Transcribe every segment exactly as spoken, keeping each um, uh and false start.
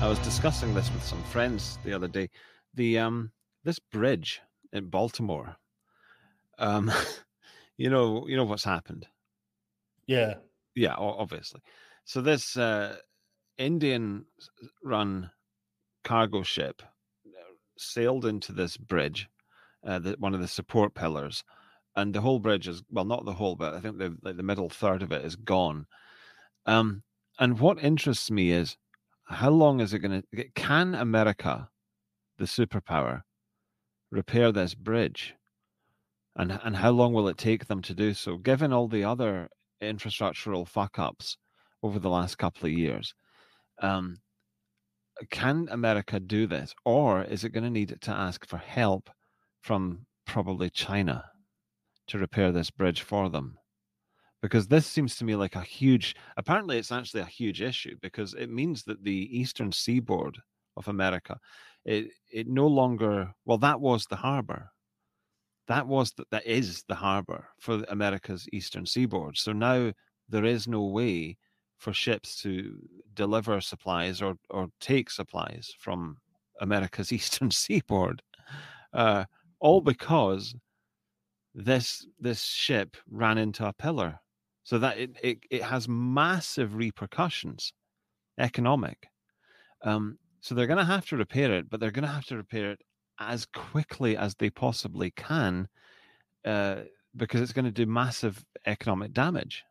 I was discussing this with some friends the other day. The um, this bridge in Baltimore. Um, you know, you know what's happened. Yeah. Yeah, obviously. So this uh, Indian-run cargo ship sailed into this bridge, uh, the, one of the support pillars, and the whole bridge is, well, not the whole, but I think the like the middle third of it is gone. Um, and what interests me is how long is it going to? Can America, the superpower, repair this bridge? And and how long will it take them to do so? Given all the other infrastructural fuck ups over the last couple of years, um, can America do this, or is it going to need to ask for help from probably China to repair this bridge for them? Because this seems to me like a huge, apparently it's actually a huge issue, because it means that the eastern seaboard of America, it, it no longer, well, that was the harbor. That was, the, that is the harbor for America's eastern seaboard. So now there is no way for ships to deliver supplies or, or take supplies from America's eastern seaboard. Uh, all because this this ship ran into a pillar. So that it, it, it has massive repercussions, economic. Um, so they're going to have to repair it, but they're going to have to repair it as quickly as they possibly can, uh, because it's going to do massive economic damage.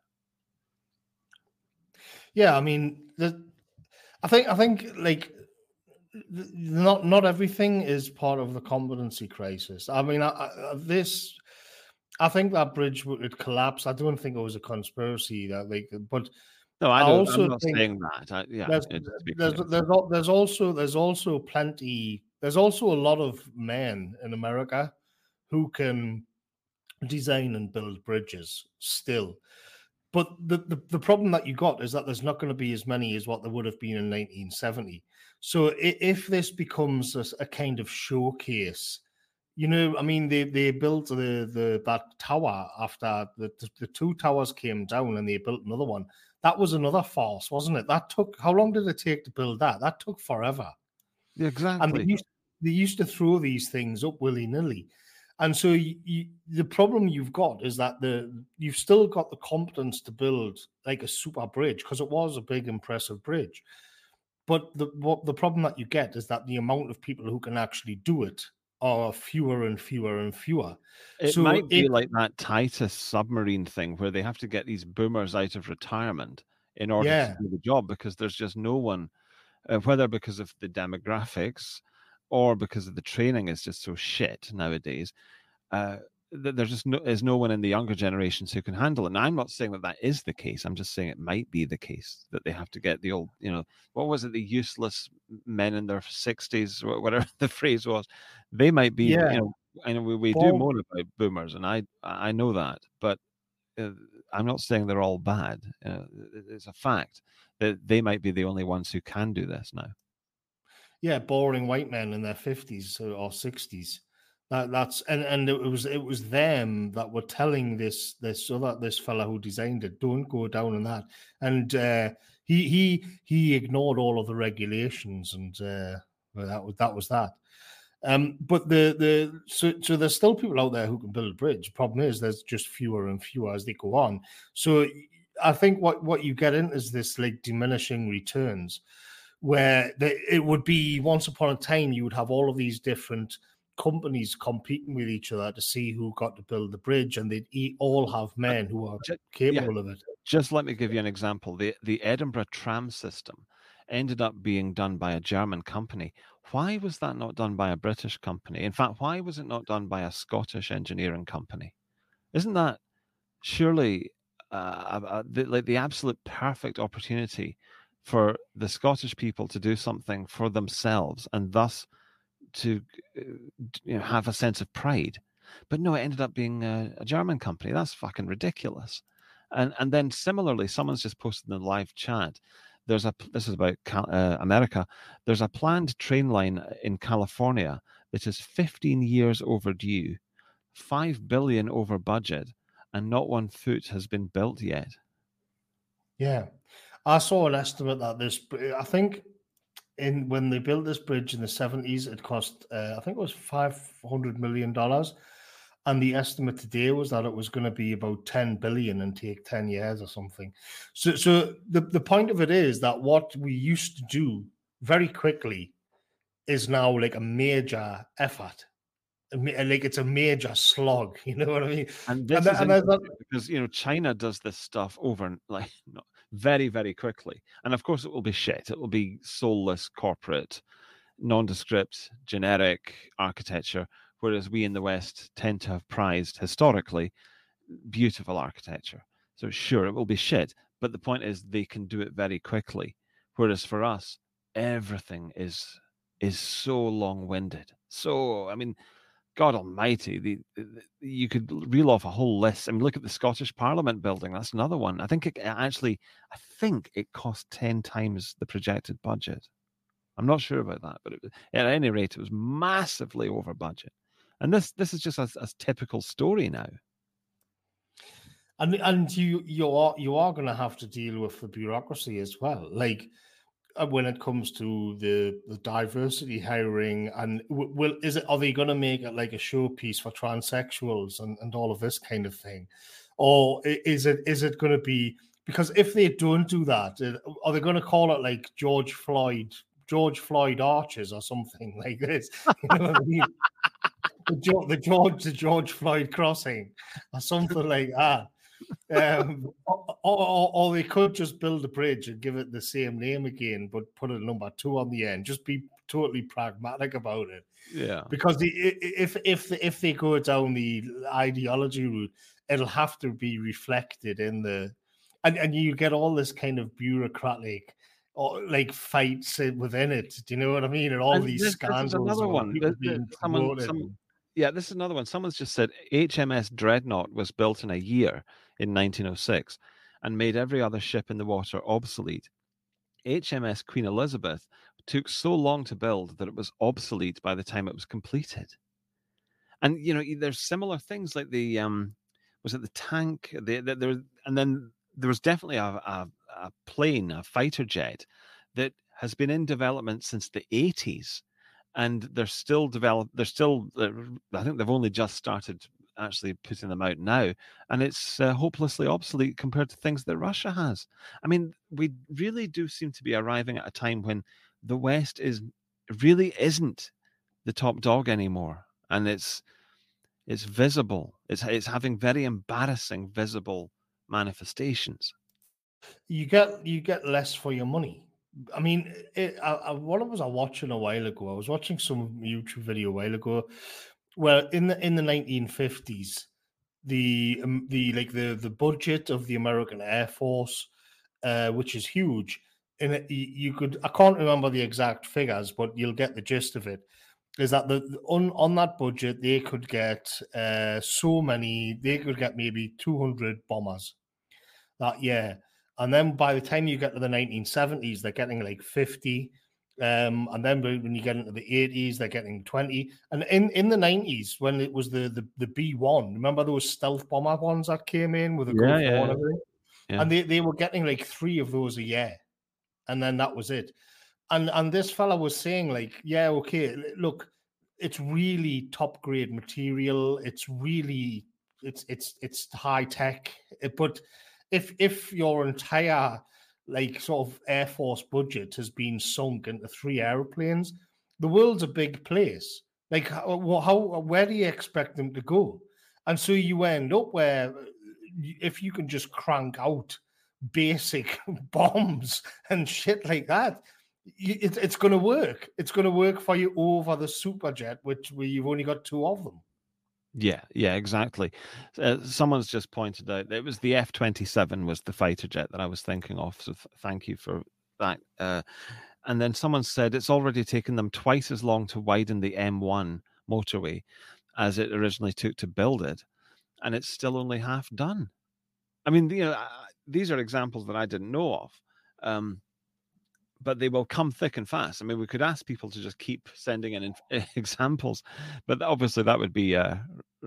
Yeah, I mean, the, I think I think like not not everything is part of the competency crisis. I mean, I, I, this. I think that bridge would collapse. I don't think it was a conspiracy that like, but no, I I don't. also I'm not think saying that. I, yeah, there's there's there's, there's also there's also plenty. There's also a lot of men in America who can design and build bridges still. But the, the, the problem that you got is that there's not going to be as many as what there would have been in nineteen seventy. So if this becomes a, a kind of showcase, you know, I mean, they, they built the, the that tower after the, the two towers came down and they built another one. That was another farce, wasn't it? That took, how long did it take to build that? That took forever. Yeah, exactly. And they used, they used to throw these things up willy-nilly. And so you, you, the problem you've got is that the you've still got the competence to build like a super bridge, because it was a big, impressive bridge. But the what the problem that you get is that the amount of people who can actually do it are fewer and fewer and fewer. It so might be it, like that Titus submarine thing where they have to get these boomers out of retirement in order yeah. to do the job, because there's just no one, uh, whether because of the demographics or because of the training is just so shit nowadays. Uh, there's just no, there's no one in the younger generations who can handle it. And I'm not saying that that is the case. I'm just saying it might be the case that they have to get the old, you know, what was it, the useless men in their sixties, or whatever the phrase was. They might be, Yeah. you know, I know we, we do Bob, moan about boomers, and I I know that, but uh, I'm not saying they're all bad. Uh, it's a fact that they might be the only ones who can do this now. Yeah, boring white men in their fifties or sixties. That that's and and it was it was them that were telling this this other this fella who designed it, don't go down in that. And uh, he he he ignored all of the regulations, and uh, well, that was that was that. Um, but the the so so there's still people out there who can build a bridge. Problem is, there's just fewer and fewer as they go on. So I think what what you get in is this like diminishing returns, where the, it would be once upon a time you would have all of these different companies competing with each other to see who got to build the bridge, and they'd all have men who are just, capable yeah, of it. Just let me give you an example. The the Edinburgh tram system ended up being done by a German company. Why was that not done by a British company? In fact, why was it not done by a Scottish engineering company? Isn't that surely uh, uh, the, like the absolute perfect opportunity for the Scottish people to do something for themselves, and thus to you know, have a sense of pride? But no, it ended up being a, a German company. That's fucking ridiculous. And and then similarly, someone's just posted in the live chat. There's a this is about uh, America. There's a planned train line in California that is fifteen years overdue, five billion over budget, and not one foot has been built yet. Yeah, I saw an estimate that this. I think in when they built this bridge in the seventies, it cost uh, I think it was five hundred million dollars, and the estimate today was that it was going to be about ten billion and take ten years or something. So, so the the point of it is that what we used to do very quickly is now like a major effort. Like it's a major slog, you know what I mean? And this and, is and thought, because you know China does this stuff over like very very quickly, and of course it will be shit. It will be soulless corporate, nondescript, generic architecture, whereas we in the West tend to have prized historically beautiful architecture. So sure, it will be shit, but the point is they can do it very quickly, whereas for us, everything is is so long-winded. So I mean. God Almighty, the, the, you could reel off a whole list. I mean, look at the Scottish Parliament building. That's another one. I think it actually, I think it cost ten times the projected budget. I'm not sure about that, but it, at any rate, it was massively over budget. And this this is just a, a typical story now. And and you you are you are going to have to deal with the bureaucracy as well, like. When it comes to the, the diversity hiring, and will is it are they going to make it like a showpiece for transsexuals and, and all of this kind of thing, or is it is it going to be, because if they don't do that, are they going to call it like George Floyd George Floyd Arches or something like this? You know what I mean? the, George, the George the George Floyd crossing or something like that. um, or, or, or they could just build a bridge and give it the same name again, but put a number two on the end. Just be totally pragmatic about it. Yeah. Because the, if if if they go down the ideology route, it'll have to be reflected in the, and, and you get all this kind of bureaucratic or like fights within it. Do you know what I mean? And all and these this, scandals. This another one. This, this, someone, some, yeah, this is another one. Someone's just said H M S Dreadnought was built in a year in nineteen oh six and made every other ship in the water obsolete. H M S Queen Elizabeth took so long to build that it was obsolete by the time it was completed. And, you know, there's similar things like the, um, was it the tank? The, the, there, and then there was definitely a, a, a plane, a fighter jet that has been in development since the eighties. And they're still developed. They're still, I think they've only just started actually putting them out now, and it's uh, hopelessly obsolete compared to things that Russia has. I mean, we really do seem to be arriving at a time when the West is really isn't the top dog anymore, and it's it's visible. It's it's having very embarrassing visible manifestations. You get you get less for your money. I mean, it, I, I, what was I watching a while ago? I was watching some YouTube video a while ago. Well, in the in the nineteen fifties, the um, the like the the budget of the American Air Force, uh, which is huge, and it, you could I can't remember the exact figures, but you'll get the gist of it. Is that the on on that budget they could get uh, so many? They could get maybe two hundred bombers that year, and then by the time you get to the nineteen seventies, they're getting like fifty. Um, and then when you get into the eighties, they're getting twenty. And in, in the nineties, when it was the the, the B one, remember those stealth bomber ones that came in with a yeah, yeah, yeah. yeah. And they, they were getting like three of those a year. And then that was it. And and this fella was saying, like, yeah, okay, look, it's really top grade material. It's really it's it's it's high tech. But if if your entire like sort of Air Force budget has been sunk into three airplanes, the world's a big place. Like how, how where do you expect them to go? And so you end up where if you can just crank out basic bombs and shit like that, it, it's going to work. It's going to work for you over the Superjet, which where you've only got two of them. Yeah, yeah, exactly. Uh, someone's just pointed out it was the F twenty-seven was the fighter jet that I was thinking of. So th- thank you for that. Uh, and then someone said it's already taken them twice as long to widen the M one motorway as it originally took to build it, and it's still only half done. I mean, you know, uh, these are examples that I didn't know of. Um, but they will come thick and fast. I mean, we could ask people to just keep sending in examples, but obviously that would be uh,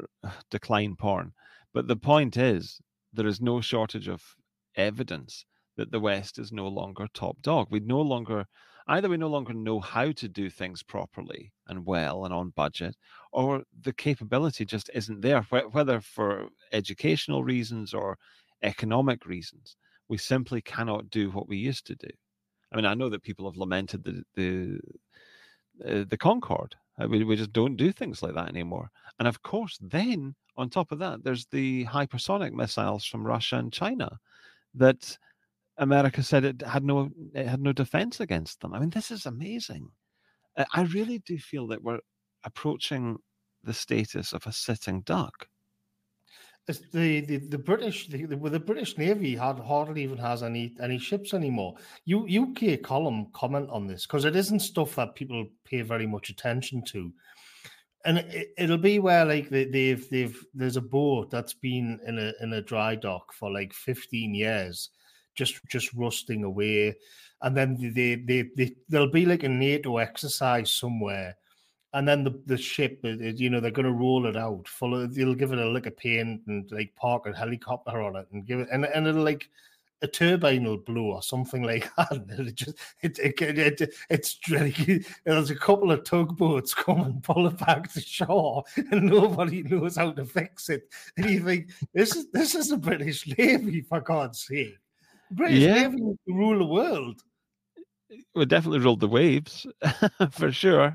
decline porn. But the point is, there is no shortage of evidence that the West is no longer top dog. We no longer, Either we no longer know how to do things properly and well and on budget, or the capability just isn't there, whether for educational reasons or economic reasons. We simply cannot do what we used to do. I mean, I know that people have lamented the the, uh, the Concorde. Uh, We, we just don't do things like that anymore. And of course, then on top of that, there's the hypersonic missiles from Russia and China that America said it had no it had no defense against them. I mean, this is amazing. I I really do feel that we're approaching the status of a sitting duck. It's the, the, the British the, the, well, the British Navy had hardly even has any any ships anymore. You U K column comment on this because it isn't stuff that people pay very much attention to, and it, it'll be where like they, they've they've there's a boat that's been in a in a dry dock for like fifteen years, just just rusting away, and then they they, they there'll be like a NATO exercise somewhere. And then the, the ship, you know, they're going to roll it out. Full of, they'll give it a lick of paint and like park a helicopter on it and give it, and, and it'll like a turbine will blow or something like that. And it just, it, it, it, it it's like, there's a couple of tugboats come and pull it back to shore, and nobody knows how to fix it. And you think this is this is the British Navy, for God's sake. The British Yeah. Navy will rule the world. We definitely ruled the waves for sure.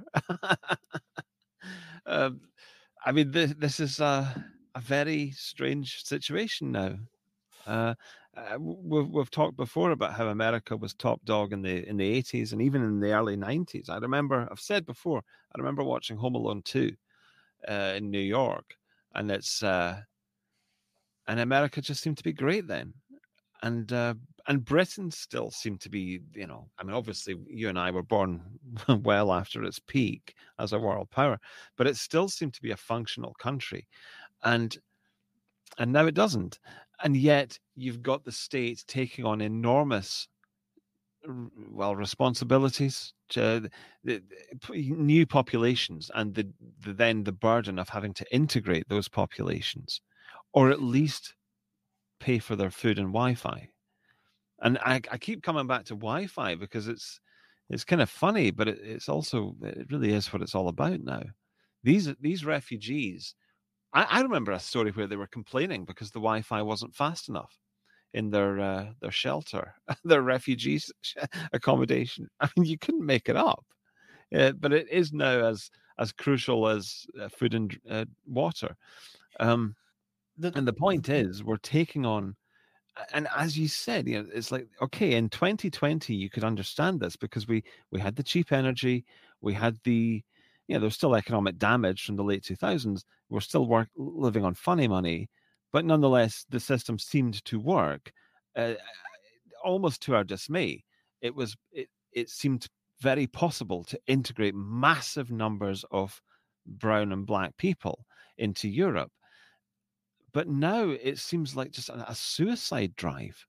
um, I mean, this, this is a, a very strange situation now. Uh, uh, we've, we've talked before about how America was top dog in the in the eighties and even in the early nineties. I remember, I've said before, I remember watching Home Alone two uh, in New York, and it's uh, and America just seemed to be great then. And uh, and Britain still seemed to be, you know, I mean, obviously you and I were born well after its peak as a world power, but it still seemed to be a functional country, and and now it doesn't. And yet you've got the state taking on enormous, well, responsibilities to the, the new populations, and the, the then the burden of having to integrate those populations, or at least pay for their food and Wi-Fi. And I, I keep coming back to Wi-Fi because it's it's kind of funny, but it, it's also, it really is what it's all about now. These these refugees, I, I remember a story where they were complaining because the Wi-Fi wasn't fast enough in their uh, their shelter, their refugees accommodation. I mean, you couldn't make it up. Uh, but it is now as as crucial as uh, food and uh, water. Um, The, and the point is, we're taking on, and as you said, you know, it's like, okay, in twenty twenty, you could understand this because we we had the cheap energy, we had the, you know, there's still economic damage from the late two thousands. We're still work, living on funny money, but nonetheless, the system seemed to work, uh, almost to our dismay. It was it it seemed very possible to integrate massive numbers of brown and black people into Europe. But now it seems like just a, a suicide drive.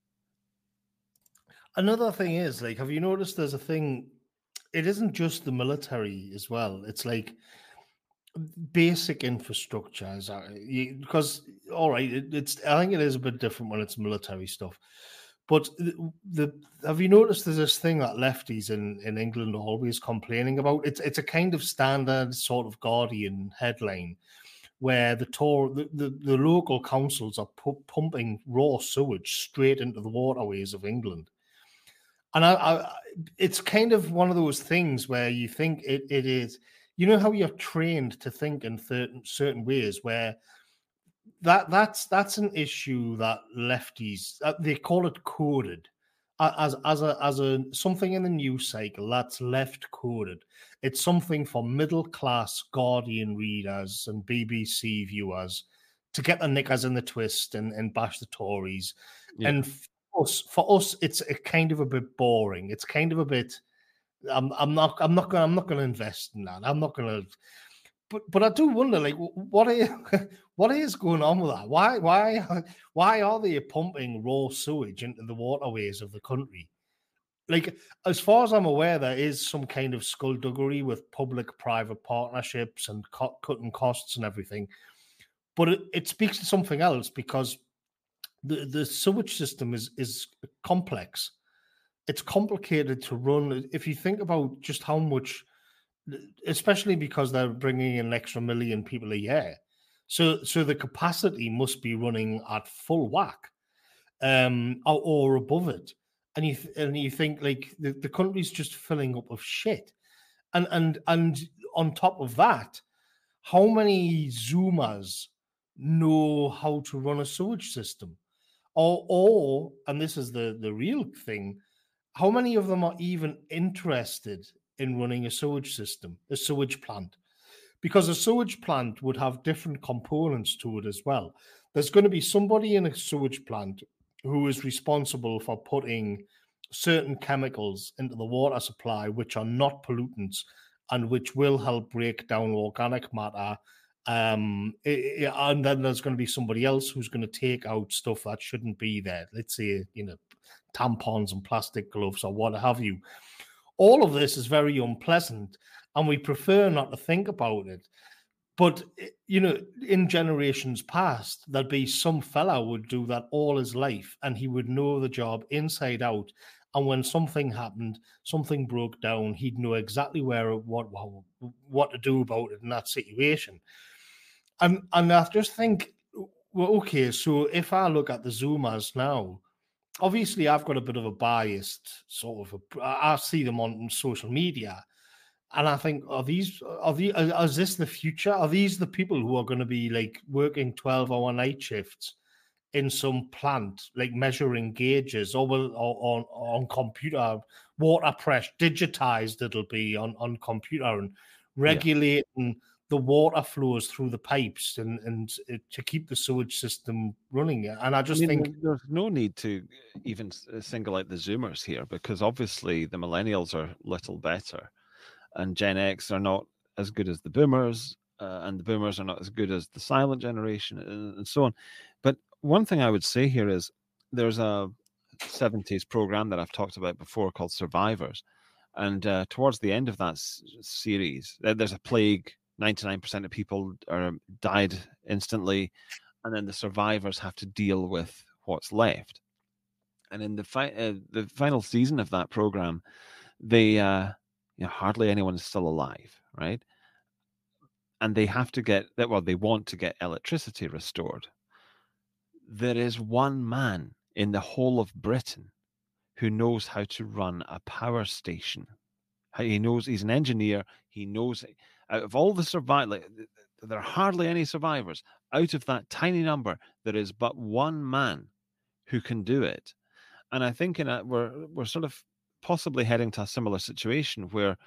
Another thing is, like, have you noticed there's a thing? It isn't just the military as well. It's like basic infrastructure, as I, you, because all right, it, it's I think it is a bit different when it's military stuff. But the, the have you noticed there's this thing that lefties in, in England are always complaining about? It's it's a kind of standard sort of Guardian headline where the tour the, the, the local councils are pu- pumping raw sewage straight into the waterways of England. And I, I, it's kind of one of those things where you think it, it is, you know how you're trained to think in certain certain ways where that that's that's an issue that lefties uh, they call it coded uh, as as a as a something in the news cycle that's left coded. It's something for middle class Guardian readers and B B C viewers to get the knickers in the twist and, and bash the Tories. Yeah. And for us, for us, it's a kind of a bit boring. It's kind of a bit. I'm I'm not I'm not gonna I'm not gonna invest in that. I'm not gonna. But but I do wonder, like, what is what is going on with that? Why why why are they pumping raw sewage into the waterways of the country? Like, as far as I'm aware, there is some kind of skullduggery with public-private partnerships and cut, cutting costs and everything. But it, it speaks to something else because the, the sewage system is is complex. it's complicated to run. If you think about just how much, especially because they're bringing in an extra million people a year, so so the capacity must be running at full whack, um, or, or above it. And you th- and you think like the, the country's just filling up of shit, and and and on top of that, how many Zoomers know how to run a sewage system? Or, or and this is the, the real thing, how many of them are even interested in running a sewage system, a sewage plant? Because a sewage plant would have different components to it as well. There's going to be somebody in a sewage plant who is responsible for putting certain chemicals into the water supply, which are not pollutants and which will help break down organic matter. Um, it, it, and then there's going to be somebody else who's going to take out stuff that shouldn't be there. Let's say, you know, tampons and plastic gloves or what have you. All of this is very unpleasant, and we prefer not to think about it. But, you know, in generations past, there'd be some fella would do that all his life, and he would know the job inside out. And when something happened, something broke down, he'd know exactly where, what, what to do about it in that situation. And and I just think, well, okay, so if I look at the Zoomers now, obviously I've got a bit of a biased sort of, a, I see them on social media, and I think, are these, are the, is this the future? Are these the people who are going to be like working twelve hour night shifts in some plant, like measuring gauges, or will or on on computer water pressure, digitized it'll be on on computer, and regulating yeah. the water flows through the pipes and and to keep the sewage system running? And I just I mean, think there's no need to even single out the Zoomers here, because obviously the millennials are little better, and Gen X are not as good as the boomers, uh, and the boomers are not as good as the silent generation, and, and so on. But one thing I would say here is there's a seventies program that I've talked about before called Survivors. And uh, towards the end of that s- series, there's a plague. ninety-nine percent of people are died instantly. And then the survivors have to deal with what's left. And in the, fi- uh, the final season of that program, they, uh, you know, hardly anyone is still alive, right? And they have to get that. Well, they want to get electricity restored. There is one man in the whole of Britain who knows how to run a power station. He knows, he's an engineer. He knows, out of all the survivors, there are hardly any survivors. Out of that tiny number, there is but one man who can do it. And I think in a, we're we're sort of possibly heading to a similar situation where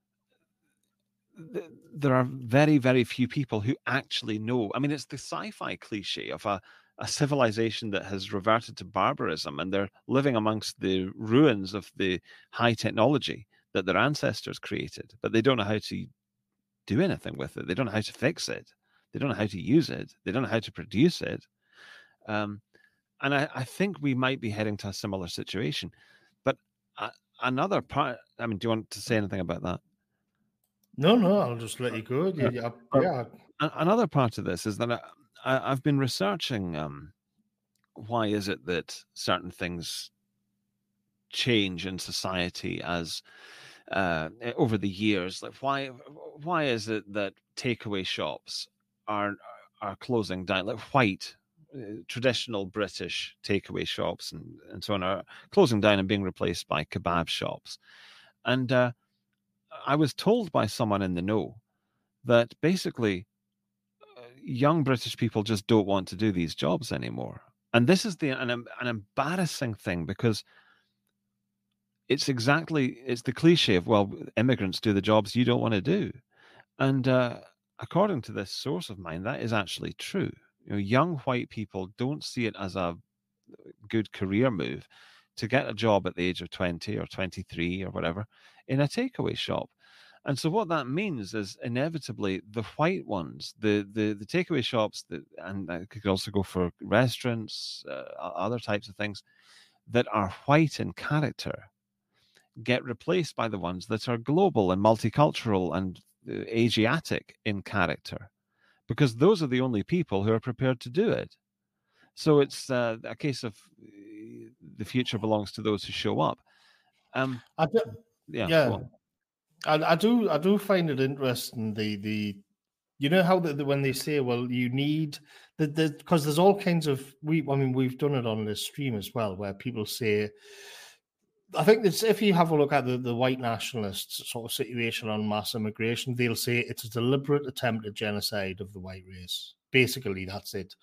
th- there are very, very few people who actually know. I mean, it's the sci-fi cliche of a, a civilization that has reverted to barbarism, and they're living amongst the ruins of the high technology that their ancestors created, but they don't know how to do anything with it. They don't know how to fix it. They don't know how to use it. They don't know how to produce it. Um, and I, I think we might be heading to a similar situation. But uh, another part, I mean, do you want to say anything about that? No, no, I'll just let you go. Yeah, yeah. yeah. Another part of this is that I, I, I've been researching um, why is it that certain things change in society as uh, over the years. Like why why is it that takeaway shops are are closing down? Like white uh, traditional British takeaway shops and, and so on are closing down and being replaced by kebab shops. And uh, I was told by someone in the know that basically uh, young British people just don't want to do these jobs anymore. And this is the an, an embarrassing thing, because it's exactly, it's the cliche of, well, immigrants do the jobs you don't want to do. And uh, according to this source of mine, that is actually true. You know, young white people don't see it as a good career move to get a job at the age of twenty or twenty-three or whatever in a takeaway shop. And so what that means is inevitably the white ones, the the, the takeaway shops, that, and I could also go for restaurants, uh, other types of things that are white in character, get replaced by the ones that are global and multicultural and uh, Asiatic in character, because those are the only people who are prepared to do it. So it's uh, a case of uh, the future belongs to those who show up. Um, I do, yeah, go yeah, on. I, I do, I do find it interesting. The the you know how the, the, when they say, well, you need the the because there's all kinds of we. I mean, we've done it on this stream as well, where people say, I think it's if you have a look at the, the white nationalists sort of situation on mass immigration, they'll say it's a deliberate attempt at genocide of the white race. Basically, that's it.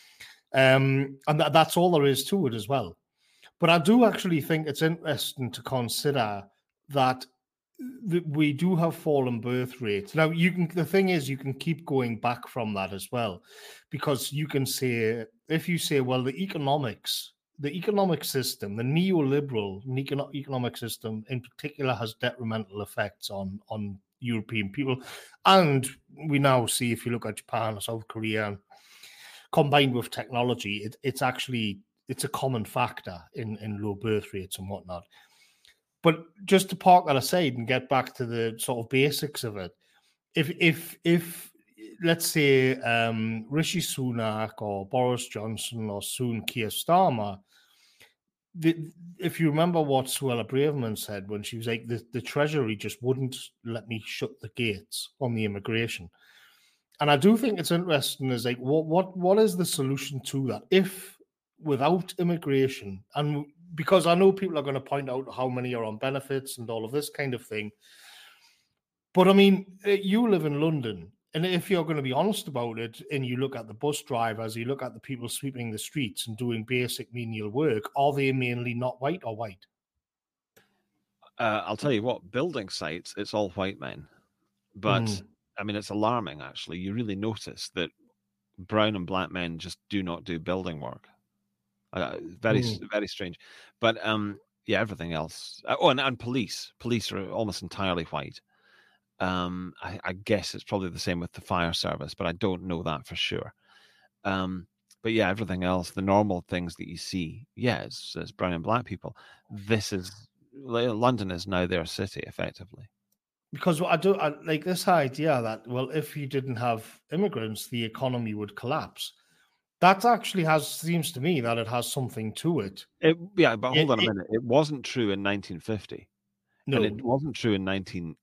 Um, and that, that's all there is to it as well. But I do actually think it's interesting to consider that th- we do have fallen birth rates. Now, you can. The thing is, you can keep going back from that as well, because you can say if you say, well, the economics, the economic system, the neoliberal econo- economic system in particular, has detrimental effects on on European people, and we now see if you look at Japan or South Korea, combined with technology, it, it's actually it's a common factor in in low birth rates and whatnot. But just to park that aside and get back to the sort of basics of it, if if if let's say um, Rishi Sunak or Boris Johnson or soon Keir Starmer, the, if you remember what Suella Braverman said when she was like, the, the Treasury just wouldn't let me shut the gates on the immigration. And I do think it's interesting is like, what what what is the solution to that? If without immigration, and because I know people are going to point out how many are on benefits and all of this kind of thing. But I mean, you live in London, and if you're going to be honest about it, and you look at the bus drivers, you look at the people sweeping the streets and doing basic menial work, are they mainly not white or white? Uh, I'll tell you what, building sites, it's all white men. But mm. I mean, it's alarming, actually. You really notice that brown and black men just do not do building work. Uh, very, mm. very strange. But um, yeah, everything else. Oh, and, and police. Police are almost entirely white. Um, I, I guess it's probably the same with the fire service, but I don't know that for sure. Um, but yeah, everything else, the normal things that you see, yeah, it's, it's brown and black people. This is, London is now their city, effectively. Because I do I, like this idea that, well, if you didn't have immigrants, the economy would collapse. That actually has seems to me that it has something to it. it yeah, but hold it, on a it, minute. It wasn't true in nineteen fifty. No. And it wasn't true in nineteen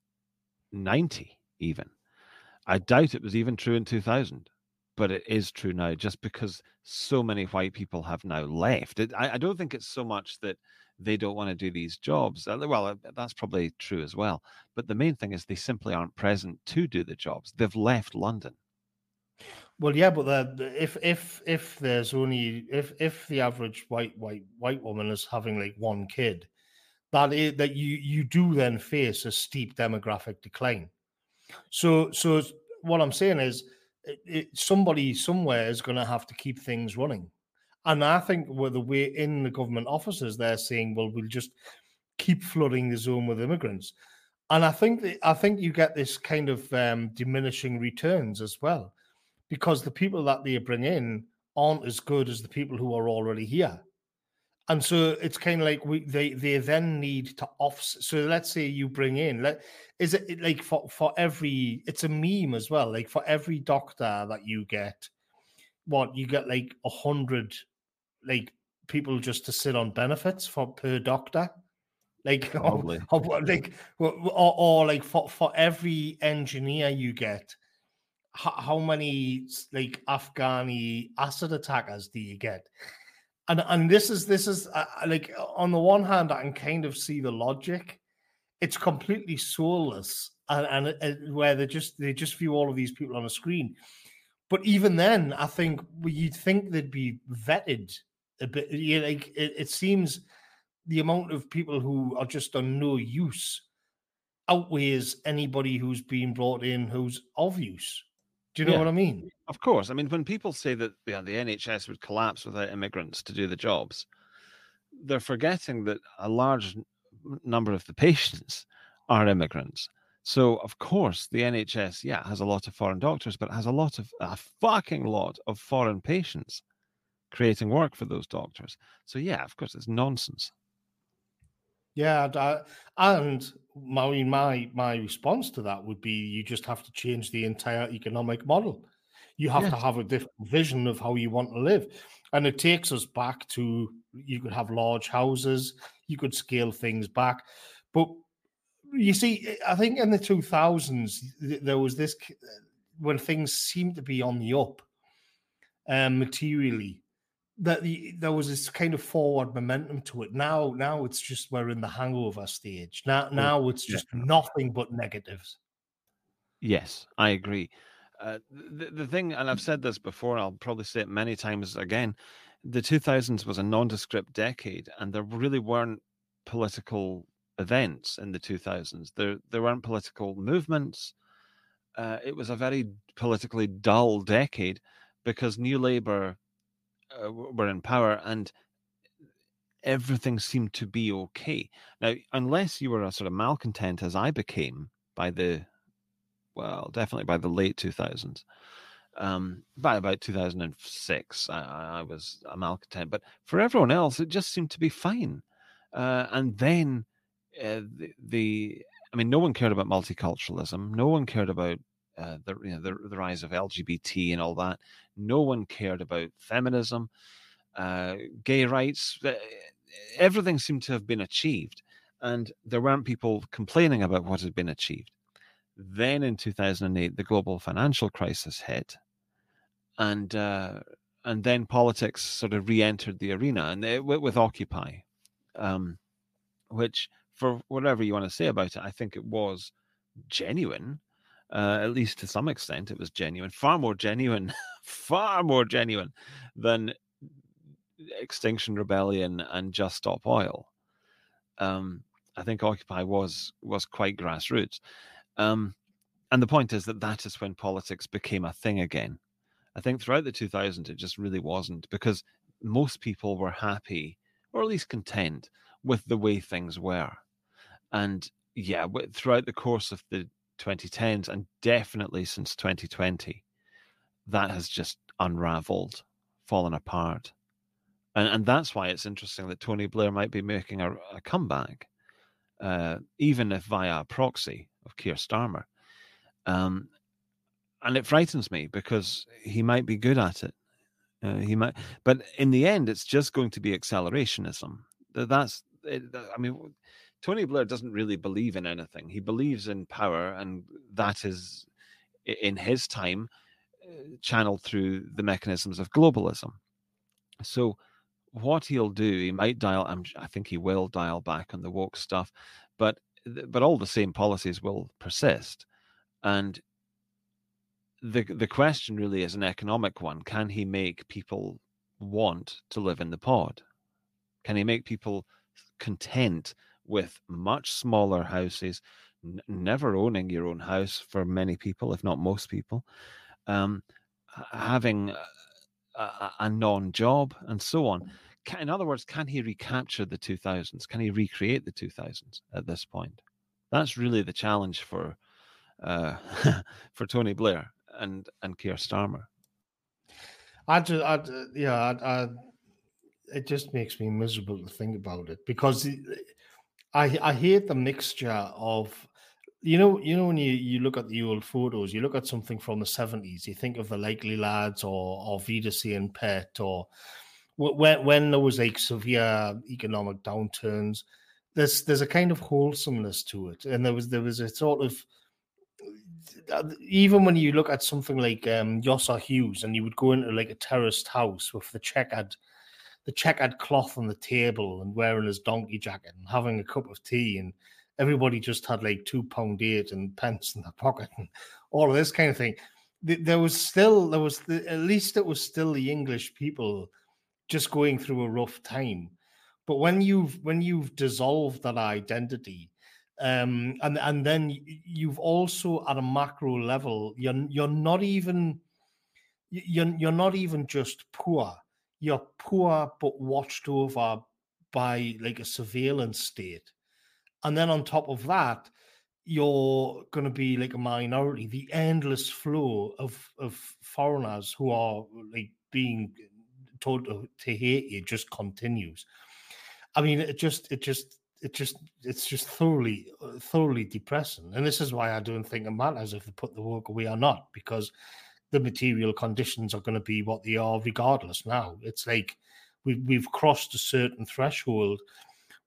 ninety even. I doubt it was even true in two thousand. But it is true now, just because so many white people have now left. It, I, I don't think it's so much that they don't want to do these jobs. Well, that's probably true as well. But the main thing is they simply aren't present to do the jobs. They've left London. Well, yeah, but the, if if if there's only if if the average white white white woman is having like one kid, that is, that you you do then face a steep demographic decline. So so what I'm saying is, it, it, somebody somewhere is going to have to keep things running. And I think with the way in the government offices, they're saying, well, we'll just keep flooding the zone with immigrants. And I think that, I think you get this kind of um, diminishing returns as well, because the people that they bring in aren't as good as the people who are already here. And so it's kind of like we they they then need to offset. So let's say you bring in, let is it like for, for every, it's a meme as well, like for every doctor that you get, what you get like a hundred like people just to sit on benefits for per doctor, like Probably. or, or, like or, or like for, for every engineer you get, how, how many like Afghani acid attackers do you get? And and this is this is uh, like, on the one hand, I can kind of see the logic. It's completely soulless, and, and it, where they just they just view all of these people on a screen. But even then, I think you'd think they'd be vetted a bit. You know, like it, it seems the amount of people who are just on no use outweighs anybody who's being brought in who's of use. Do you know yeah. what I mean? Of course. I mean, when people say that yeah, the N H S would collapse without immigrants to do the jobs, they're forgetting that a large number of the patients are immigrants. So, of course, the N H S, yeah, has a lot of foreign doctors, but it has a lot of, a fucking lot of foreign patients creating work for those doctors. So, yeah, of course, it's nonsense. Yeah, I, and my my my response to that would be, you just have to change the entire economic model. You have yes. to have a different vision of how you want to live, and it takes us back to, you could have large houses, you could scale things back. But you see, I think in the two thousands, there was this, when things seemed to be on the up um, materially, that the, there was this kind of forward momentum to it. Now, now it's just we're in the hangover stage. Now, now it's just Definitely. nothing but negatives. Yes, I agree. Uh, the, the thing, and I've said this before, I'll probably say it many times again, the two thousands was a nondescript decade, and there really weren't political events in the two thousands. There, there weren't political movements. Uh, it was a very politically dull decade because New Labour uh, were in power and everything seemed to be okay. Now, unless you were a sort of malcontent, as I became by the well, definitely by the late two thousands. Um, by about two thousand six, I, I was a malcontent. But for everyone else, it just seemed to be fine. Uh, and then uh, the, the, I mean, no one cared about multiculturalism. No one cared about uh, the, you know, the, the rise of L G B T and all that. No one cared about feminism, uh, gay rights. Everything seemed to have been achieved. And there weren't people complaining about what had been achieved. Then in two thousand eight, the global financial crisis hit, and uh, and then politics sort of re-entered the arena, and they, with, with Occupy, um, which, for whatever you want to say about it, I think it was genuine, uh, at least to some extent. It was genuine, far more genuine, far more genuine than Extinction Rebellion and Just Stop Oil. Um, I think Occupy was was quite grassroots. Um, and the point is that that is when politics became a thing again. I think throughout the two thousands, it just really wasn't, because most people were happy, or at least content, with the way things were. And yeah, throughout the course of the twenty tens, and definitely since twenty twenty, that has just unraveled, fallen apart. And, and that's why it's interesting that Tony Blair might be making a, a comeback, uh, even if via a proxy of Keir Starmer. Um, and it frightens me because he might be good at it. Uh, he might, but in the end, it's just going to be accelerationism. That's, it, I mean, Tony Blair doesn't really believe in anything. He believes in power, and that is, in his time, channeled through the mechanisms of globalism. So, what he'll do, he might dial. I'm, I think he will dial back on the woke stuff, but but all the same policies will persist. And the the question really is an economic one. Can he make people want to live in the pod? Can he make people content with much smaller houses, n- never owning your own house for many people, if not most people, um, having a, a, a non-job, and so on? Can, in other words, can he recapture the two thousands? Can he recreate the two thousands at this point? That's really the challenge for uh, for Tony Blair and and Keir Starmer. I just, I, yeah, I, I, it just makes me miserable to think about it, because I, I hate the mixture of, you know, you know when you, you look at the old photos, you look at something from the seventies, you think of the Likely Lads or or Wiedersehen and Pet, or when when there was like severe economic downturns. There's there's a kind of wholesomeness to it, and there was there was a sort of, even when you look at something like um, Yosser Hughes, and you would go into like a terraced house with the checkered, the checkered cloth on the table, and wearing his donkey jacket and having a cup of tea, and everybody just had like two pound eight and pence in their pocket, and all of this kind of thing. There was still, there was the, at least it was still the English people just going through a rough time. But when you've when you've dissolved that identity, um, and and then you've also, at a macro level, you're you're not even you're you're not even just poor. You're poor but watched over by like a surveillance state, and then on top of that, you're going to be like a minority. The endless flow of of foreigners who are like being told to, to hate you just continues. I mean, it just, it just, it just, it's just thoroughly, thoroughly depressing. And this is why I don't think it matters if they put the woke away or not, because the material conditions are going to be what they are regardless. Now it's like we we've crossed a certain threshold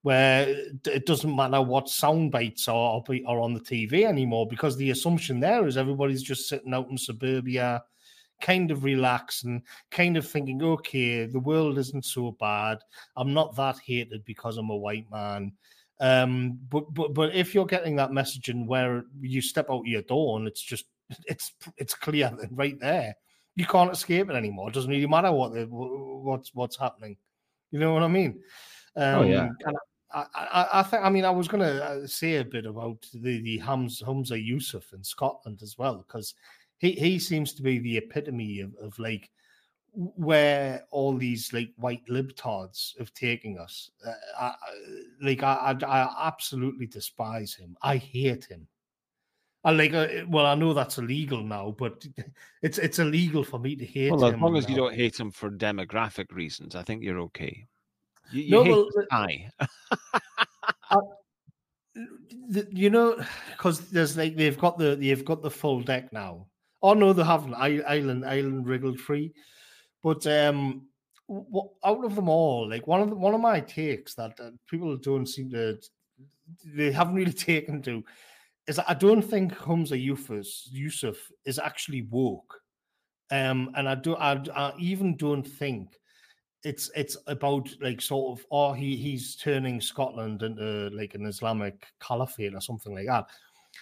where it doesn't matter what sound bites are, are on the T V anymore, because the assumption there is everybody's just sitting out in suburbia, kind of relaxing, kind of thinking, okay, the world isn't so bad. I'm not that hated because I'm a white man. Um, but but but if you're getting that messaging where you step out your door and it's just it's it's clear right there, you can't escape it anymore. It doesn't really matter what the, what's what's happening. You know what I mean? Um, oh yeah. And I, I, I think I mean I was going to say a bit about the the Hams, Humza Yousaf in Scotland as well, because he he seems to be the epitome of, of like where all these like white libtards have taken us. Uh, I, like I, I, I absolutely despise him. I hate him. I like. Uh, well, I know that's illegal now, but it's it's illegal for me to hate Well, as him. long as now. you don't hate him for demographic reasons, I think you're okay. You, you No, hate well, his tie. I, you know, because there's like they've got the they've got the full deck now. Oh no, they haven't. Island Island wriggled free. But um, w- out of them all, like one of the, one of my takes that uh, people don't seem to, they haven't really taken to, is that I don't think Humza Yusuf Yusuf is actually woke, um, and I do I, I even don't think it's it's about like sort of oh he he's turning Scotland into like an Islamic caliphate or something like that.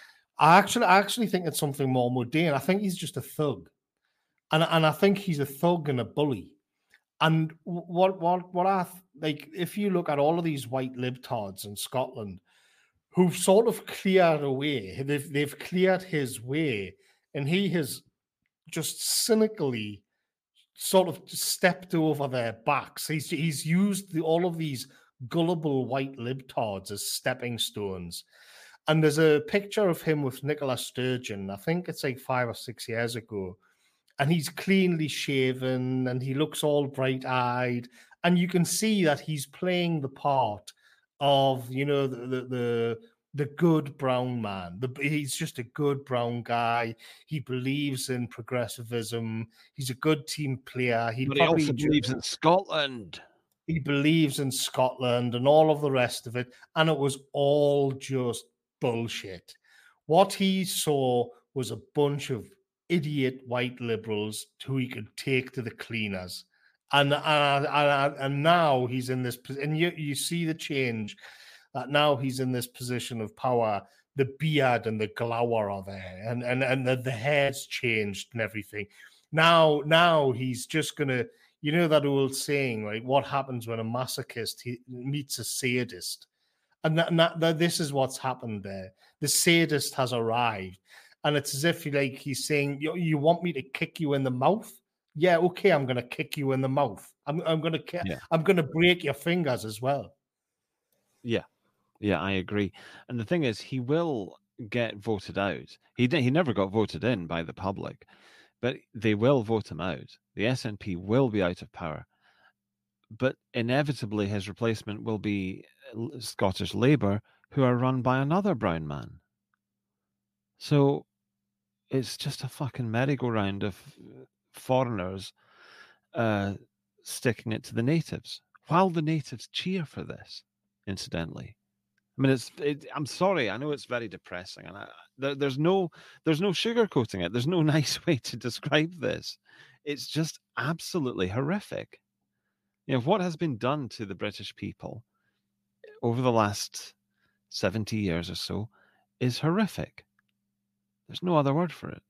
I actually I actually think it's something more mundane. I think he's just a thug, and and I think he's a thug and a bully. And what what what I like, if you look at all of these white libtards in Scotland who've sort of cleared away, they've they've cleared his way, and he has just cynically sort of stepped over their backs. He's he's used the, all of these gullible white libtards as stepping stones. And there's a picture of him with Nicola Sturgeon. I think it's like five or six years ago, and he's cleanly shaven and he looks all bright-eyed, and you can see that he's playing the part of, you know, the the the, the good brown man. The, he's just a good brown guy. He believes in progressivism. He's a good team player. He But he probably also believes in Scotland. he believes in Scotland and all of the rest of it, and it was all just bullshit. What he saw was a bunch of idiot white liberals who he could take to the cleaners. And and, and, and now he's in this and you, you see the change that now he's in this position of power. The beard and the glower are there, and and, and the, the hair's changed and everything. Now, now he's just gonna, you know, that old saying, right? What happens when a masochist he, meets a sadist? And that, that, that this is what's happened there. The sadist has arrived, and it's as if like he's saying, "You, you want me to kick you in the mouth? Yeah, okay, I'm going to kick you in the mouth. I'm, I'm going to, Yeah. I'm going to break your fingers as well." Yeah, yeah, I agree. And the thing is, he will get voted out. He he never got voted in by the public, but they will vote him out. The S N P will be out of power, but inevitably his replacement will be Scottish Labour, who are run by another brown man. So it's just a fucking merry-go-round of foreigners uh, sticking it to the natives, while the natives cheer for this, incidentally. I mean, it's. It, I'm sorry. I know it's very depressing, and I, there, there's no, there's no sugarcoating it. There's no nice way to describe this. It's just absolutely horrific. You know what has been done to the British people over the last seventy years or so is horrific. There's no other word for it.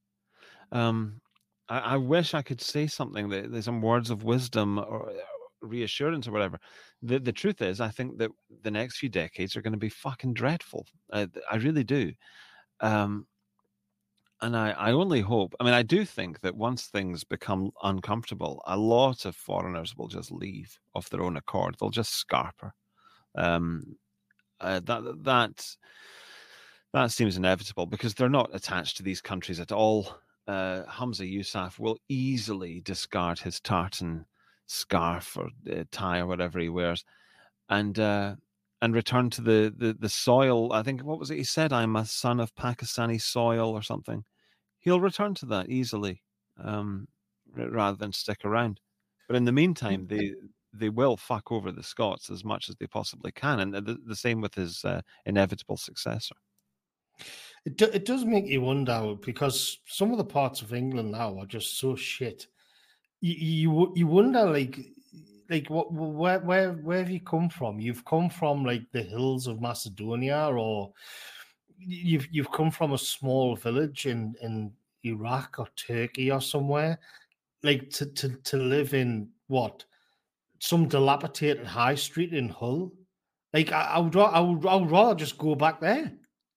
Um, I, I wish I could say something that there's some words of wisdom or reassurance or whatever. The the truth is, I think that the next few decades are going to be fucking dreadful. I, I really do. Um, and I, I only hope, I mean, I do think that once things become uncomfortable, a lot of foreigners will just leave of their own accord. They'll just scarper. Um, uh, that, that, that seems inevitable because they're not attached to these countries at all. Uh, Humza Yousaf will easily discard his tartan scarf or uh, tie or whatever he wears, and uh, and return to the, the the soil. I think what was it he said? I'm a son of Pakistani soil or something. He'll return to that easily, um, rather than stick around. But in the meantime, the they will fuck over the Scots as much as they possibly can, and the, the same with his uh, inevitable successor. It do, it does make you wonder, because some of the parts of England now are just so shit. You you, you wonder, like like what where where where have you come from? You've come from like the hills of Macedonia, or you've you've come from a small village in in Iraq or Turkey or somewhere, like to to to live in what, some dilapidated high street in Hull. Like I, I would ra- I would I would rather just go back there.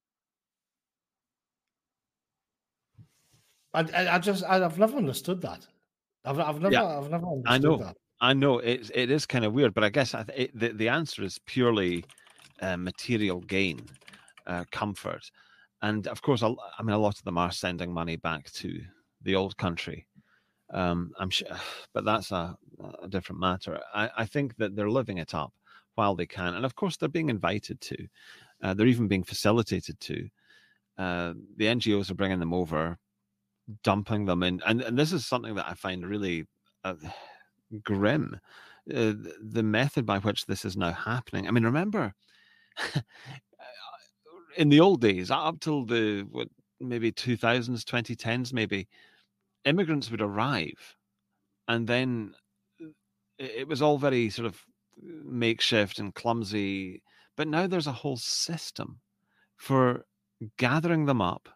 I I, I just I, I've never understood that. I've I've never Yeah, I've never I understood know, that. I know. It's it is kind of weird, but I guess I th- it, the the answer is purely uh, material gain, uh, comfort, and of course, a- I mean, a lot of them are sending money back to the old country. Um, I'm sure, but that's a, a different matter. I, I think that they're living it up while they can, and of course, they're being invited to. Uh, they're even being facilitated to. Uh, the N G Os are bringing them over, dumping them in, and, and this is something that I find really uh, grim. Uh, the method by which this is now happening. I mean, remember in the old days, up till the what, maybe two thousands, twenty tens, maybe immigrants would arrive, and then it was all very sort of makeshift and clumsy. But now there's a whole system for gathering them up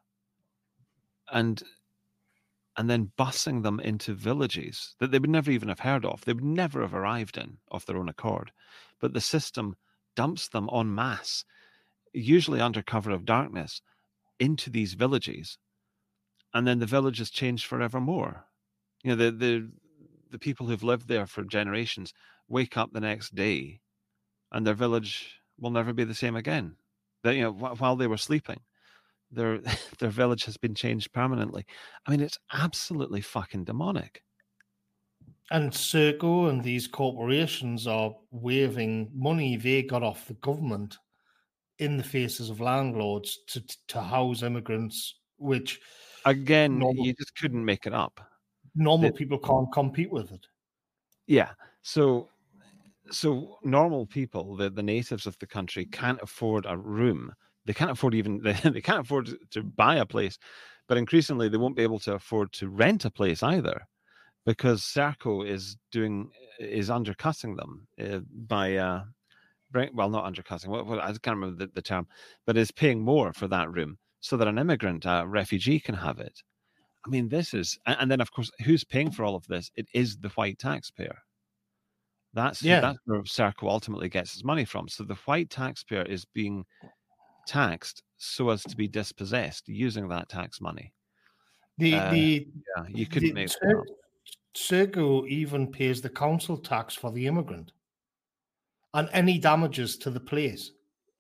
and and then busing them into villages that they would never even have heard of. They would never have arrived in of their own accord. But the system dumps them en masse, usually under cover of darkness, into these villages. And then the village is changed forevermore. You know, the, the, the people who've lived there for generations wake up the next day and their village will never be the same again. That, you know, while they were sleeping, their their village has been changed permanently. I mean, it's absolutely fucking demonic. And Serco and these corporations are waving money they got off the government in the faces of landlords to to house immigrants, which Again, normal you just couldn't make it up. normal It, people can't compete with it. yeah. So so normal people, the, the natives of the country, can't afford a room. They can't afford even they, they can't afford to buy a place, but increasingly they won't be able to afford to rent a place either, because Serco is doing is undercutting them uh, by uh, bring, well, not undercutting. What, what I can't remember the, the term, but is paying more for that room so that an immigrant, a refugee, can have it. I mean, this is, and, and then of course, who's paying for all of this? It is the white taxpayer. That's who, Yeah. that's where Serco ultimately gets its money from. So the white taxpayer is being taxed so as to be dispossessed using that tax money. The Uh, the, yeah, you couldn't the make that up. Serco even pays the council tax for the immigrant and any damages to the place.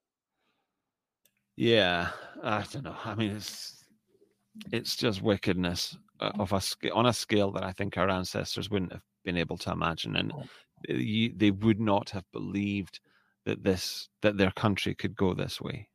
Yeah, I don't know. I mean, it's it's just wickedness uh, of a sc- on a scale that I think our ancestors wouldn't have been able to imagine, and you, they would not have believed that this that their country could go this way.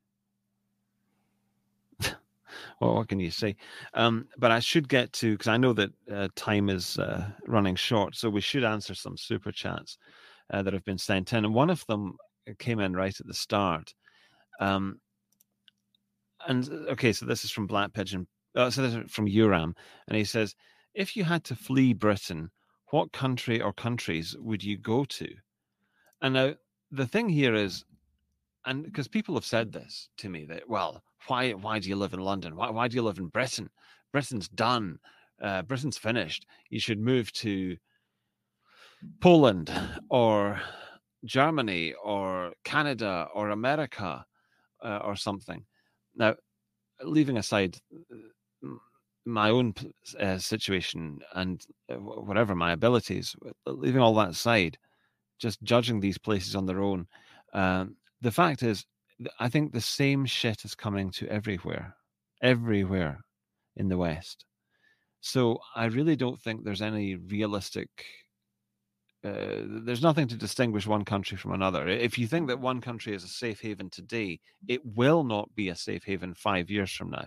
Well, what can you say? Um, but I should get to, because I know that uh, time is uh, running short, so we should answer some super chats uh, that have been sent in, and one of them came in right at the start. Um, and okay, so this is from Black Pigeon. Uh, so this is from Uram, and he says, if you had to flee Britain, what country or countries would you go to? And now the thing here is, and because people have said this to me, that, well, why why do you live in London? Why why do you live in Britain? Britain's done. Uh, Britain's finished. You should move to Poland or Germany or Canada or America uh, or something. Now, leaving aside my own uh, situation and uh, whatever my abilities, leaving all that aside, just judging these places on their own, um, the fact is, I think the same shit is coming to everywhere, everywhere in the West. So I really don't think there's any realistic. Uh, there's nothing to distinguish one country from another. If you think that one country is a safe haven today, it will not be a safe haven five years from now.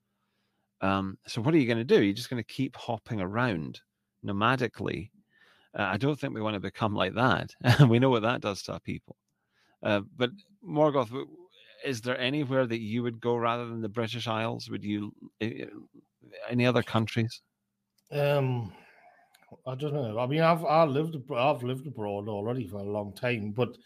Um, so what are you going to do? You're just going to keep hopping around nomadically Uh, I don't think we want to become like that. We know what that does to our people. Uh, but Morgoth, is there anywhere that you would go rather than the British Isles? Would you any other countries? Um, I don't know. I mean, I've I lived I've lived abroad already for a long time, but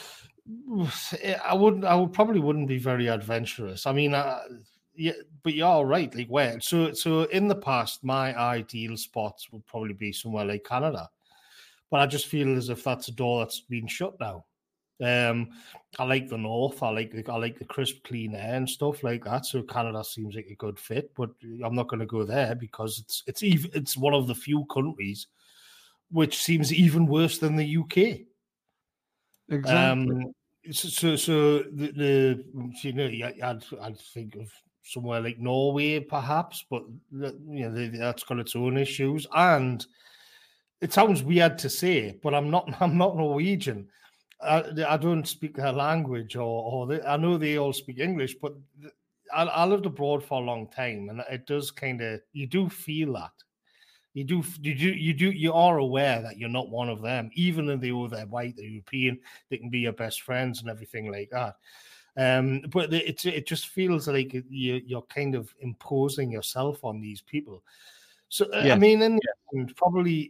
I wouldn't. I would probably wouldn't be very adventurous. I mean, I, yeah, but you're right. Like where? So so in the past, my ideal spots would probably be somewhere like Canada, but I just feel as if that's a door that's been shut now. Um, I like the north. I like the, I like the crisp, clean air and stuff like that. So Canada seems like a good fit, but I'm not going to go there because it's it's even it's one of the few countries which seems even worse than the U K. Exactly. Um, so so, so the, the you know I'd I'd think of somewhere like Norway perhaps, but you know that's got its own issues and. It sounds weird to say, but I'm not. I'm not Norwegian. I, I don't speak their language, or, or they, I know they all speak English, but I, I lived abroad for a long time, and it does kind of. You do feel that. You do. You do. You do. You are aware that you're not one of them, even if they were they're white, they're European. They can be your best friends and everything like that. Um, but it it just feels like you, you're kind of imposing yourself on these people. So yes. I mean, in the end, probably.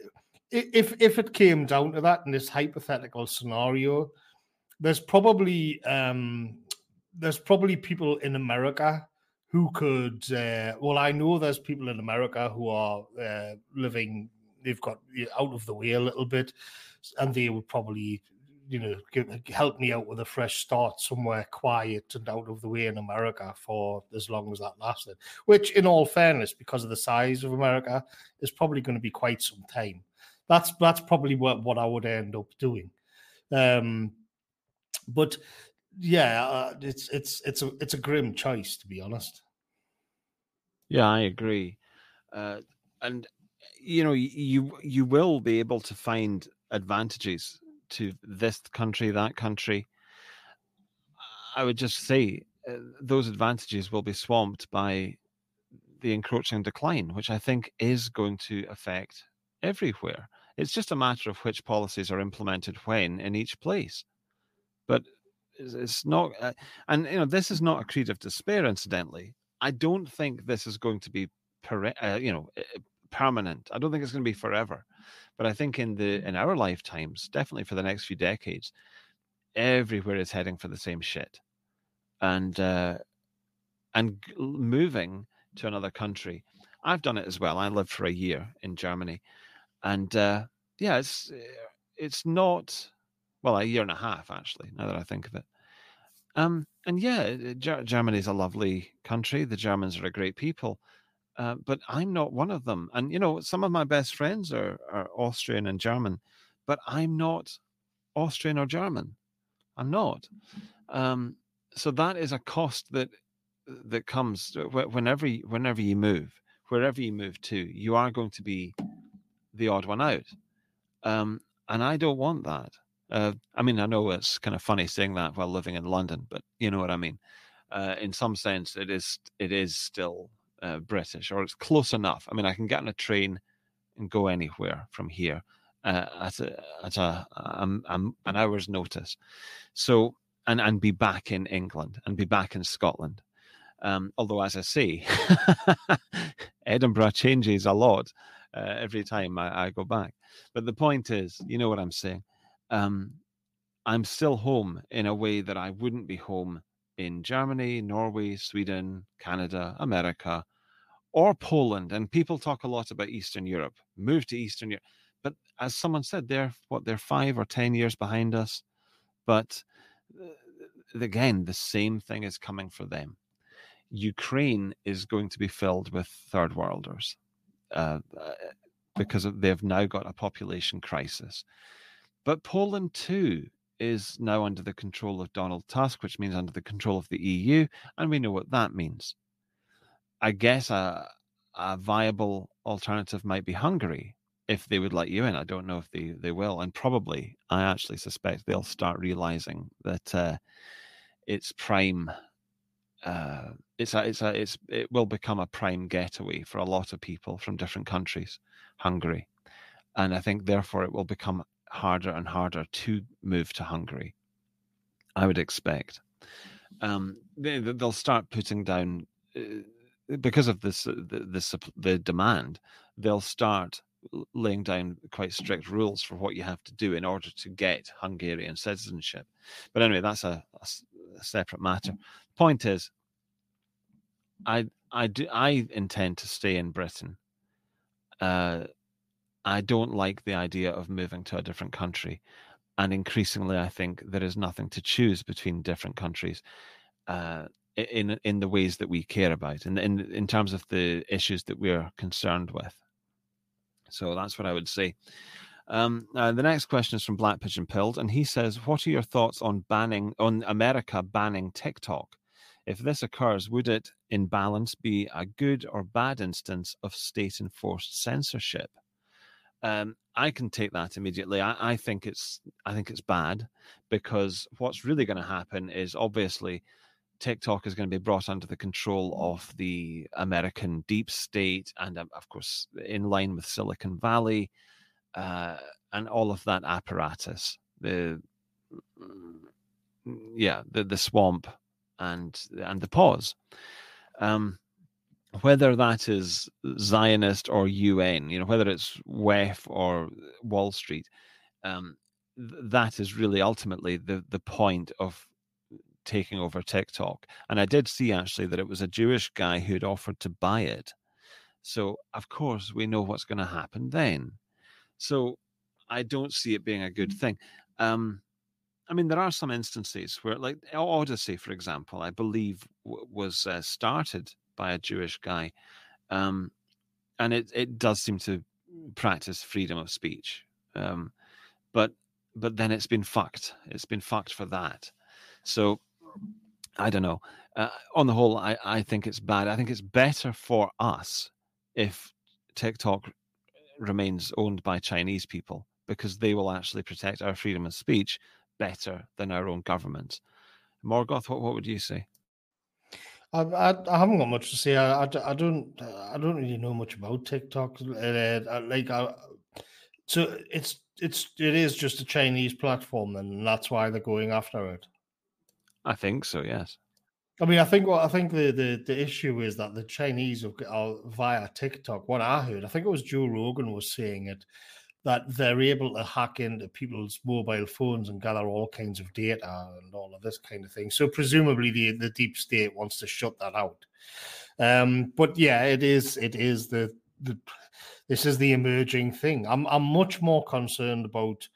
If if it came down to that in this hypothetical scenario, there's probably um, there's probably people in America who could. Uh, well, I know there's people in America who are uh, living. They've got out of the way a little bit, and they would probably, you know, give, help me out with a fresh start somewhere quiet and out of the way in America for as long as that lasted. Which, in all fairness, because of the size of America, is probably going to be quite some time. That's that's probably what, what I would end up doing, um, but yeah, uh, it's it's it's a it's a grim choice, to be honest. Yeah, I agree, uh, and you know you you will be able to find advantages to this country, that country. I would just say uh, those advantages will be swamped by the encroaching decline, which I think is going to affect everywhere. It's just a matter of which policies are implemented when in each place. But it's not, uh, and you know, this is not a creed of despair. Incidentally, I don't think this is going to be, per, uh, you know, permanent. I don't think it's going to be forever. But I think in the in our lifetimes, definitely for the next few decades, everywhere is heading for the same shit, and uh, and moving to another country. I've done it as well. I lived for a year in Germany. And uh, yeah, it's it's not, well, a year and a half, actually, now that I think of it. Um, and yeah, G- Germany is a lovely country. The Germans are a great people. Uh, but I'm not one of them. And, you know, some of my best friends are, are Austrian and German, but I'm not Austrian or German. I'm not. Um, so that is a cost that that comes whenever whenever you move, wherever you move to. You are going to be the odd one out. Um, and I don't want that. Uh, I mean, I know it's kind of funny saying that while living in London, but you know what I mean. Uh, in some sense, it is it is still uh, British, or it's close enough. I mean, I can get on a train and go anywhere from here uh, at a at a um, um, an hour's notice. So and and be back in England and be back in Scotland. Um, although, as I say, Edinburgh changes a lot uh, every time I, I go back. But the point is, you know what I'm saying. Um, I'm still home in a way that I wouldn't be home in Germany, Norway, Sweden, Canada, America, or Poland. And people talk a lot about Eastern Europe. Move to Eastern Europe. But as someone said, they're what they're five or ten years behind us. But uh, again, the same thing is coming for them. Ukraine is going to be filled with third worlders uh, because they've now got a population crisis. But Poland, too, is now under the control of Donald Tusk, which means under the control of the E U, and we know what that means. I guess a, a viable alternative might be Hungary, if they would let you in. I don't know if they, they will, and probably, I actually suspect they'll start realizing that uh, it's prime... Uh, it's a, it's a, it's, it will become a prime getaway for a lot of people from different countries, Hungary. And I think, therefore, it will become harder and harder to move to Hungary, I would expect. Um, they, they'll start putting down, uh, because of this, uh, the, the, the demand, they'll start laying down quite strict rules for what you have to do in order to get Hungarian citizenship. But anyway, that's a, a, a separate matter. Point is, I I do I intend to stay in Britain. Uh, I don't like the idea of moving to a different country, and increasingly, I think there is nothing to choose between different countries, uh, in in the ways that we care about, and in, in in terms of the issues that we're concerned with. So that's what I would say. Um, uh, the next question is from Black Pigeon Pilled, and he says, "What are your thoughts on banning on America banning TikTok? If this occurs, would it, in balance, be a good or bad instance of state-enforced censorship?" Um, I can take that immediately. I, I think it's I think it's bad, because what's really going to happen is, obviously, TikTok is going to be brought under the control of the American deep state, and um, of course, in line with Silicon Valley. Uh, and all of that apparatus, the yeah, the the swamp and and the pause. Um, whether that is Zionist or U N, you know, whether it's W E F or Wall Street, um, th- that is really ultimately the the point of taking over TikTok. And I did see actually that it was a Jewish guy who'd offered to buy it. So of course we know what's going to happen then. So I don't see it being a good thing. Um, I mean, there are some instances where, like Odyssey, for example, I believe w- was uh, started by a Jewish guy, um, and it, it does seem to practice freedom of speech. Um, but but then it's been fucked. It's been fucked for that. So I don't know. Uh, on the whole, I, I think it's bad. I think it's better for us if TikTok remains owned by Chinese people, because they will actually protect our freedom of speech better than our own government. Morgoth, what, what would you say? I, I, I haven't got much to say. I, I, I don't I don't really know much about TikTok. Uh, like, I, so it's it's it is just a Chinese platform, and that's why they're going after it. I think so. Yes. I mean, I think what I think the, the, the issue is that the Chinese are via TikTok. What I heard, I think it was Joe Rogan was saying it, that they're able to hack into people's mobile phones and gather all kinds of data and all of this kind of thing. So presumably the, the deep state wants to shut that out. Um, but yeah, it is it is the the this is the emerging thing. I'm I'm much more concerned about.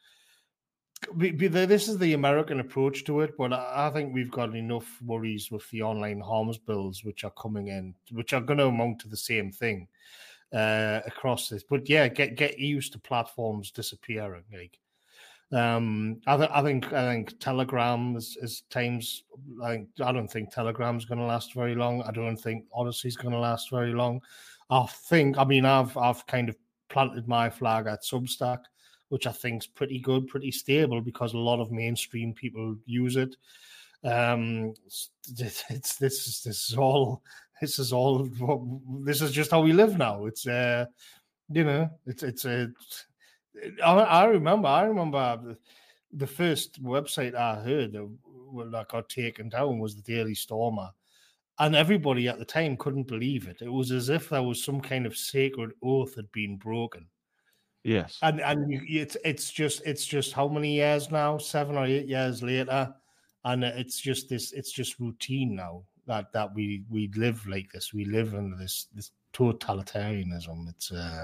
This is the American approach to it, but I think we've got enough worries with the online harms bills which are coming in, which are going to amount to the same thing uh, across this. But yeah, get get used to platforms disappearing. Like, um, I, th- I think I think Telegram is, is times. I think I don't think Telegram's going to last very long. I don't think Odyssey's going to last very long. I think. I mean, I've I've kind of planted my flag at Substack, which I think is pretty good, pretty stable, because a lot of mainstream people use it. Um, it's, it's this is this is all this is all this is just how we live now. It's uh, you know, it's it's a. I, I remember, I remember the, the first website I heard that, that got taken down was the Daily Stormer, and everybody at the time couldn't believe it. It was as if there was some kind of sacred oath had been broken. Yes. And and you, it's it's just it's just how many years now? Seven or eight years later, and it's just this. It's just routine now that that we we live like this. We live in this this totalitarianism. It's uh,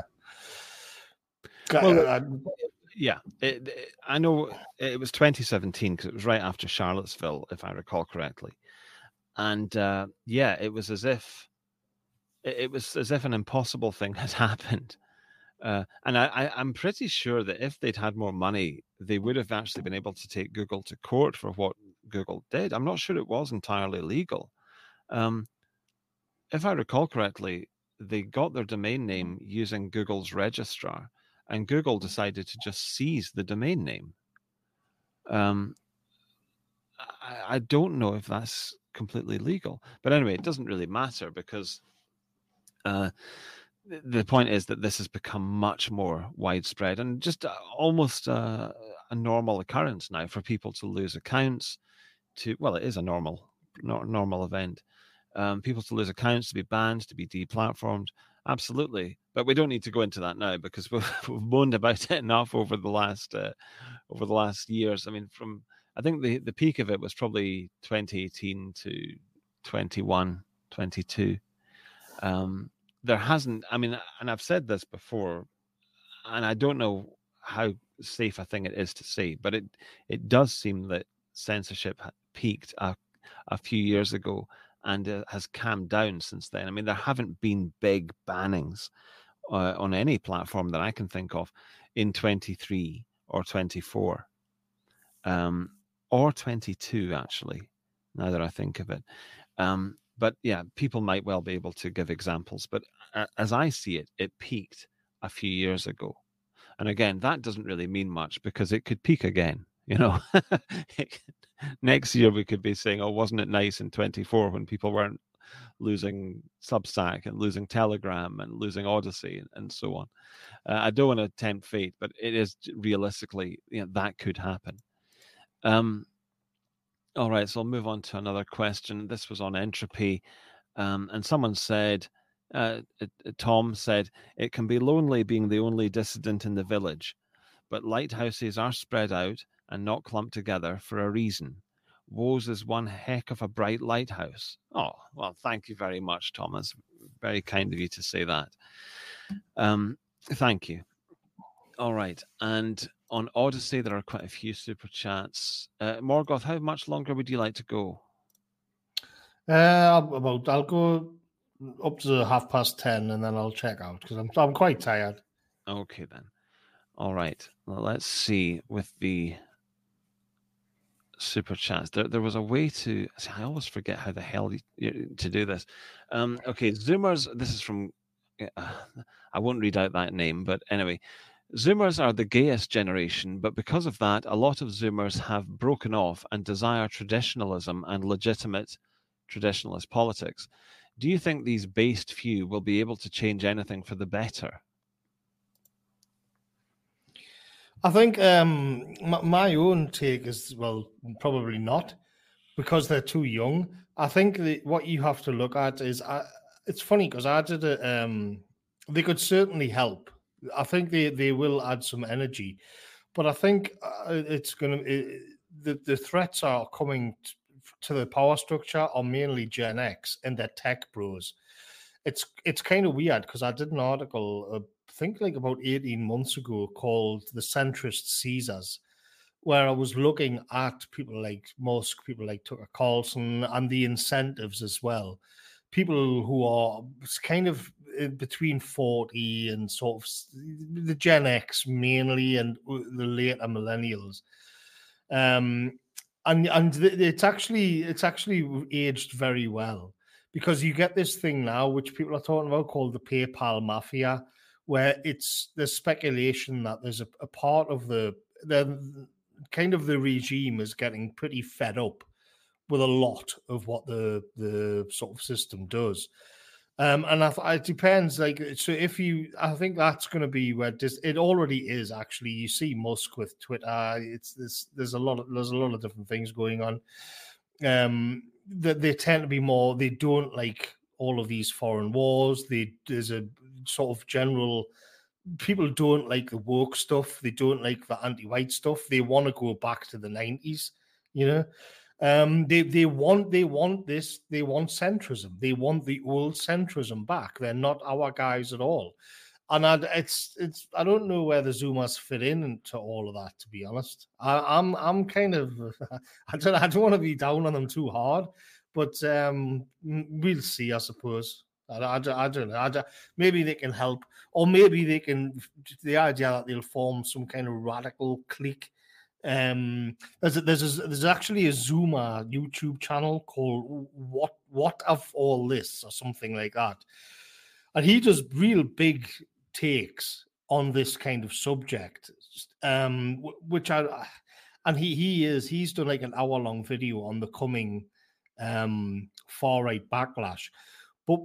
Well, uh, yeah, it, it, I know it was twenty seventeen because it was right after Charlottesville, if I recall correctly. And uh, yeah, it was as if it, it was as if an impossible thing had happened. Uh, and I, I, I'm pretty sure that if they'd had more money, they would have actually been able to take Google to court for what Google did. I'm not sure it was entirely legal. Um, if I recall correctly, they got their domain name using Google's registrar, and Google decided to just seize the domain name. Um, I, I don't know if that's completely legal, but anyway, it doesn't really matter because uh, the point is that this has become much more widespread and just almost a, a normal occurrence now for people to lose accounts. To well, it is a normal, normal event. Um, people to lose accounts, to be banned, to be deplatformed. Absolutely, but we don't need to go into that now because we've, we've moaned about it enough over the last uh, over the last years. I mean, from I think the, the peak of it was probably twenty eighteen to twenty-one, twenty-two. Um, there hasn't. I mean, and I've said this before, and I don't know how safe a thing it is to say, but it it does seem that censorship peaked a, a few years ago and uh, has calmed down since then. I mean, there haven't been big bannings uh, on any platform that I can think of in twenty-three or twenty-four, um, or twenty-two, actually, now that I think of it. Um, but yeah, people might well be able to give examples. But uh, as I see it, it peaked a few years ago. And again, that doesn't really mean much because it could peak again. You know, next year we could be saying, "Oh, wasn't it nice in twenty-four when people weren't losing Substack and losing Telegram and losing Odyssey and, and so on?" Uh, I don't want to tempt fate, but it is realistically, you know, that could happen. Um, all right, so I'll move on to another question. This was on entropy, um, and someone said, uh, it, it, Tom said, "It can be lonely being the only dissident in the village, but lighthouses are spread out and not clumped together for a reason. Woes is one heck of a bright lighthouse." Oh, well, thank you very much, Thomas. Very kind of you to say that. Um, thank you. All right. And on Odyssey, there are quite a few super chats. Uh, Morgoth, how much longer would you like to go? Uh, about I'll go up to half past ten and then I'll check out because I'm I'm quite tired. Okay, then. All right. Well, let's see with the super chats. There, there was a way to. I always forget how the hell you, to do this. Um, okay, Zoomers. This is from. Uh, I won't read out that name, but anyway, Zoomers are the gayest generation, but because of that, a lot of Zoomers have broken off and desire traditionalism and legitimate traditionalist politics. Do you think these based few will be able to change anything for the better? I think um, my, my own take is, well, probably not, because they're too young. I think the, what you have to look at is, uh, it's funny because I did a, um, they could certainly help. I think they, they will add some energy, but I think uh, it's going to, it, the, the threats are coming t- to the power structure are mainly Gen X and their tech bros. It's it's kind of weird because I did an article, uh, I think like about eighteen months ago, called "The Centrist Caesars," where I was looking at people like Musk, people like Tucker Carlson, and the incentives as well. People who are kind of between forty and sort of the Gen X mainly, and the later millennials. Um, and and it's actually it's actually aged very well, because you get this thing now which people are talking about called the PayPal mafia, where it's there's speculation that there's a, a part of the the kind of the regime is getting pretty fed up with a lot of what the the sort of system does. Um, and I, it depends. Like, so if you, I think that's going to be where this, it already is actually. You see Musk with Twitter. It's this. There's a lot of there's a lot of different things going on. Um, that they, they tend to be more. They don't like all of these foreign wars. They there's a sort of general. People don't like the woke stuff. They don't like the anti-white stuff. They want to go back to the nineties. You know. Um, they they want they want this they want centrism. They want the old centrism back. They're not our guys at all, and I, it's it's I don't know where the Zoomers fit in into all of that. To be honest, I, I'm I'm kind of I don't I don't want to be down on them too hard, but um, we'll see. I suppose. I, I, I don't know. I don't, maybe they can help, or maybe they can. The idea that they'll form some kind of radical clique. Um, there's a, there's a, there's actually a Zoomer YouTube channel called "What What of All This" or something like that, and he does real big takes on this kind of subject. Um, which I and he he is he's done like an hour long video on the coming um far right backlash, but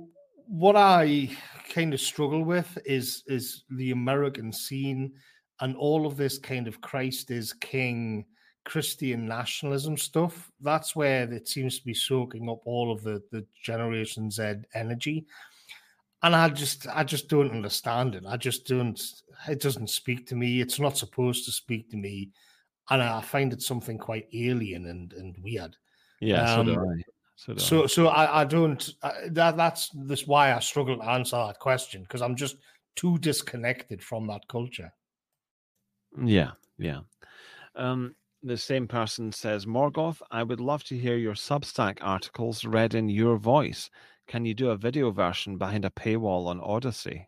what I kind of struggle with is is the American scene and all of this kind of Christ is King Christian nationalism stuff. That's where it seems to be soaking up all of the the Generation Z energy. And I just I just don't understand it. I just don't it doesn't speak to me. It's not supposed to speak to me. And I find it something quite alien and, and weird. Yeah, so do Um, I. So do so I. so I, I don't I, that that's this why I struggle to answer that question, because I'm just too disconnected from that culture. Yeah, yeah. Um, the same person says, Morgoth, I would love to hear your Substack articles read in your voice. Can you do a video version behind a paywall on Odyssey?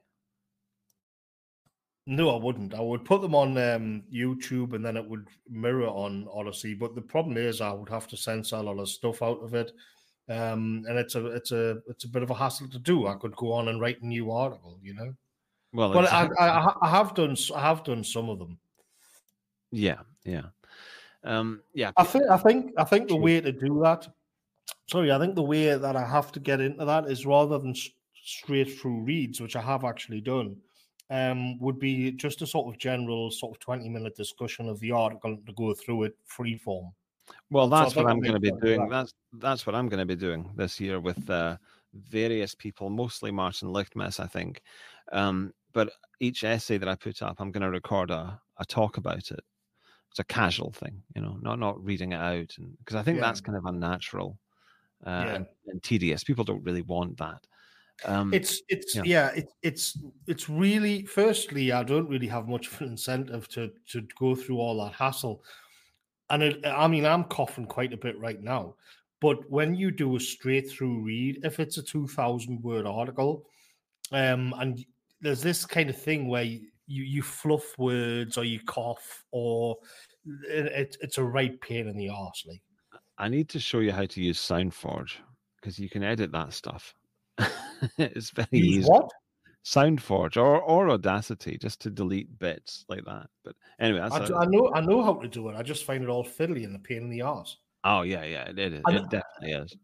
No, I wouldn't. I would put them on um, YouTube and then it would mirror on Odyssey. But the problem is, I would have to censor a lot of stuff out of it, um, and it's a it's a it's a bit of a hassle to do. I could go on and write a new article, you know. Well, But exactly. I, I I have done I have done some of them. Yeah, yeah, um, yeah. I think I think I think the way to do that. Sorry, I think the way that I have to get into that is rather than straight through reads, which I have actually done. Um, would be just a sort of general sort of twenty minute discussion of the article to go through it free form. Well, So I that's think what I I'm going to might be do doing. that. That's that's what I'm going to be doing this year with uh, various people, mostly Martin Lichtmess, I think. Um, but each essay that I put up, I'm going to record a, a talk about it. It's a casual thing, you know, not not reading it out, and because I think Yeah. that's kind of unnatural uh, Yeah. and, and tedious. People don't really want that. Um, It's it's yeah. yeah, it, it's it's really, firstly, I don't really have much of an incentive to to go through all that hassle. And it, I mean, I'm coughing quite a bit right now. But when you do a straight through read, if it's a two thousand word article, um, and there's this kind of thing where you, you, you fluff words or you cough, or it, it, it's a right pain in the arse. Like, I need to show you how to use SoundForge because you can edit that stuff. It's very use easy. what? SoundForge or or Audacity, just to delete bits like that. But anyway, that's I, a, I know I know how to do it. I just find it all fiddly and a pain in the arse. oh yeah, yeah, it is. And It definitely is.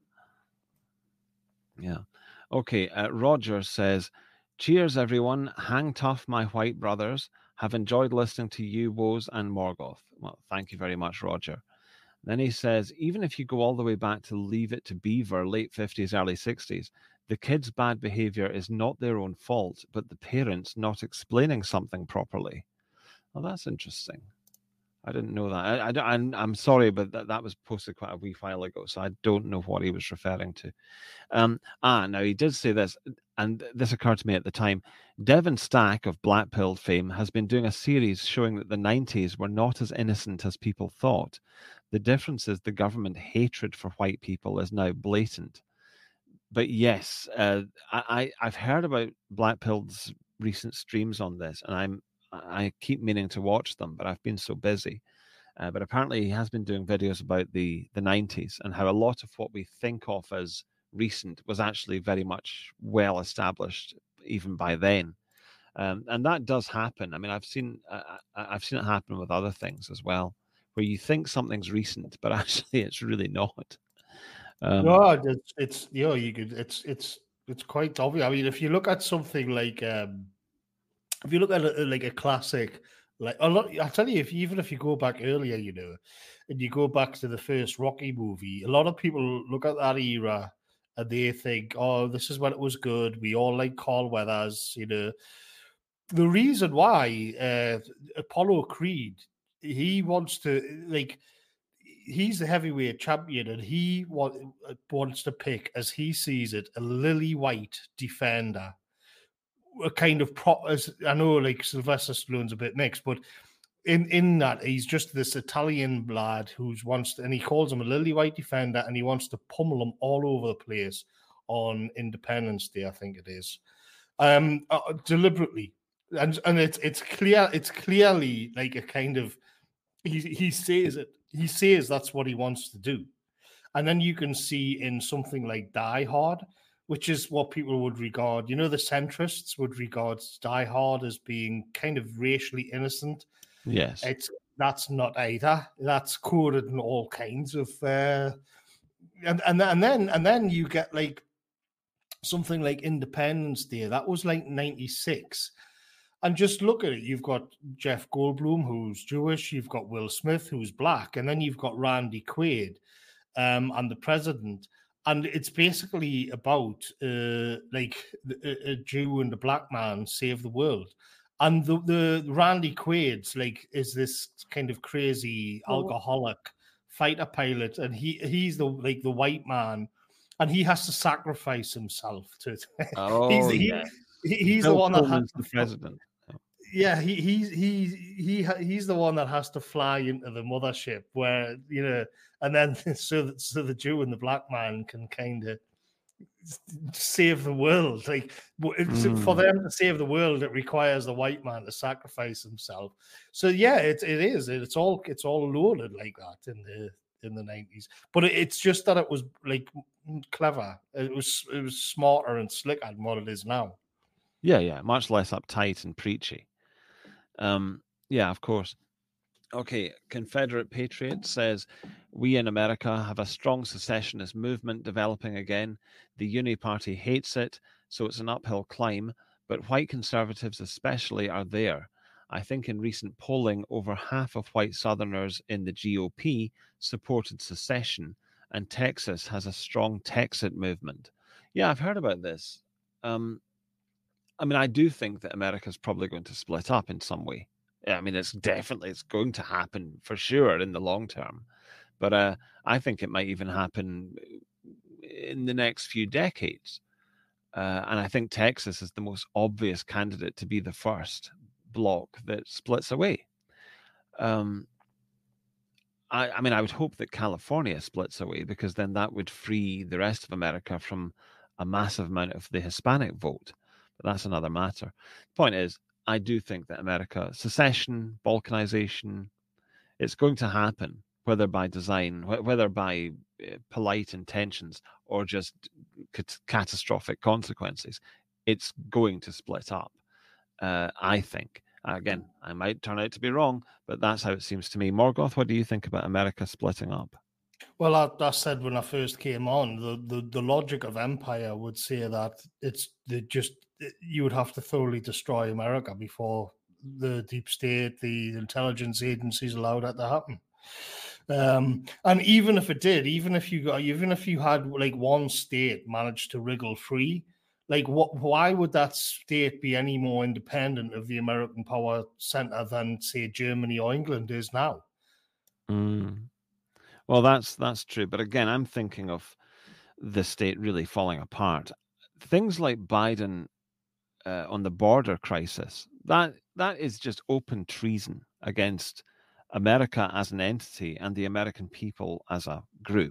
Yeah. Okay. Uh, Roger says, "Cheers, everyone. Hang tough, my white brothers. Have enjoyed listening to you, Woes and Morgoth." Well, thank you very much, Roger. Then he says, even if you go all the way back to Leave It to Beaver, late fifties, early sixties, the kids' bad behavior is not their own fault, but the parents not explaining something properly. Well, that's interesting. I didn't know that. I, I, I'm, I'm sorry, but that, that was posted quite a wee while ago, so I don't know what he was referring to. Um, ah, now he did say this, and this occurred to me at the time. Devon Stack of Black Pill fame has been doing a series showing that the nineties were not as innocent as people thought. The difference is the government hatred for white people is now blatant. But yes, uh, I, I've heard about Black Pill's recent streams on this, and I'm I keep meaning to watch them, but I've been so busy. Uh, but apparently, he has been doing videos about the the nineties and how a lot of what we think of as recent was actually very much well established even by then. Um, and that does happen. I mean, I've seen uh, I've seen it happen with other things as well, where you think something's recent, but actually it's really not. Um, no, it's it's you know you could it's it's it's quite obvious. I mean, if you look at something like um, if you look at a, like a classic, like a lot, I tell you, if even if you go back earlier, you know, and you go back to the first Rocky movie, a lot of people look at that era and they think, "Oh, this is when it was good. We all like Carl Weathers." You know, the reason why uh, Apollo Creed, he wants to like. He's the heavyweight champion, and he wa- wants to pick, as he sees it, a lily white defender. A kind of pro, as I know, like Sylvester Stallone's a bit mixed, but in in that he's just this Italian lad who's wants to, and he calls him a lily white defender, and he wants to pummel him all over the place on Independence Day, I think it is, um, uh, deliberately, and and it's it's clear, it's clearly like a kind of he he says it, he says that's what he wants to do, and then you can see in something like Die Hard, which is what people would regard, you know, the centrists would regard Die Hard as being kind of racially innocent. yes. It's that's not either. That's coded in all kinds of, uh, and and and then and then you get like something like Independence Day. That was like ninety-six. And just look at it. You've got Jeff Goldblum, who's Jewish. You've got Will Smith, who's black. And then you've got Randy Quaid um, and the president. And it's basically about uh, like a, a Jew and a black man save the world. And the, the Randy Quaid's like is this kind of crazy alcoholic fighter pilot. And he he's the like the white man. And he has to sacrifice himself to it. Oh, he's he, yeah. he, he's Bill the one Pullman's that has the to, president. yeah, he he's he he he's the one that has to fly into the mothership where you know, and then so that so the Jew and the black man can kind of save the world. Like mm. for them to save the world, it requires the white man to sacrifice himself. So yeah, it it is. It's all it's all loaded like that in the in the nineties. But it, it's just that it was like clever. It was it was smarter and slicker than what it is now. Yeah, yeah, much less uptight and preachy. Um, yeah, of course. Okay, Confederate Patriot says, we in America have a strong secessionist movement developing again. The Uni Party hates it, so it's an uphill climb, but white conservatives especially are there. I think in recent polling, over half of white Southerners in the G O P supported secession, and Texas has a strong Texit movement. Yeah, I've heard about this. Um, I mean, I do think that America's probably going to split up in some way. I mean, it's definitely, it's going to happen for sure in the long term. But uh, I think it might even happen in the next few decades. Uh, and I think Texas is the most obvious candidate to be the first block that splits away. Um, I, I mean, I would hope that California splits away, because then that would free the rest of America from a massive amount of the Hispanic vote. But that's another matter. The point is, I do think that America, secession, balkanization, it's going to happen, whether by design, whether by polite intentions or just cat- catastrophic consequences. It's going to split up, uh, I think. Again, I might turn out to be wrong, but that's how it seems to me. Morgoth, what do you think about America splitting up? Well, I, I said when I first came on, the, the, the logic of empire would say that it's the just you would have to thoroughly destroy America before the deep state, the intelligence agencies allow that to happen. Um, and even if it did, even if you got, even if you had like one state managed to wriggle free, like what? Why would that state be any more independent of the American power center than, say, Germany or England is now? Mm. Well, that's that's true. But again, I'm thinking of the state really falling apart. Things like Biden uh, on the border crisis, that that is just open treason against America as an entity and the American people as a group.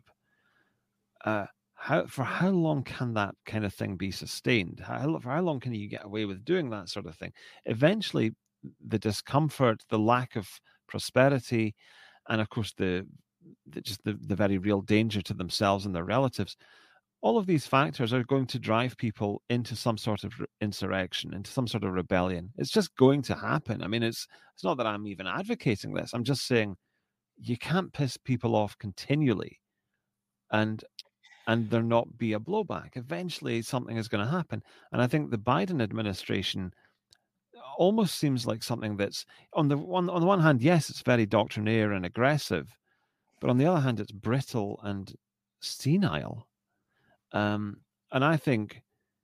Uh, how for how long can that kind of thing be sustained? How, for how long can you get away with doing that sort of thing? Eventually, the discomfort, the lack of prosperity, and of course the, the just the, the very real danger to themselves and their relatives, all of these factors are going to drive people into some sort of insurrection, into some sort of rebellion. It's just going to happen. I mean, it's it's not that I'm even advocating this. I'm just saying you can't piss people off continually and and there not be a blowback. Eventually, something is going to happen. And I think the Biden administration almost seems like something that's, on the one, on the one hand, yes, it's very doctrinaire and aggressive, but on the other hand, it's brittle and senile. Um, and I think,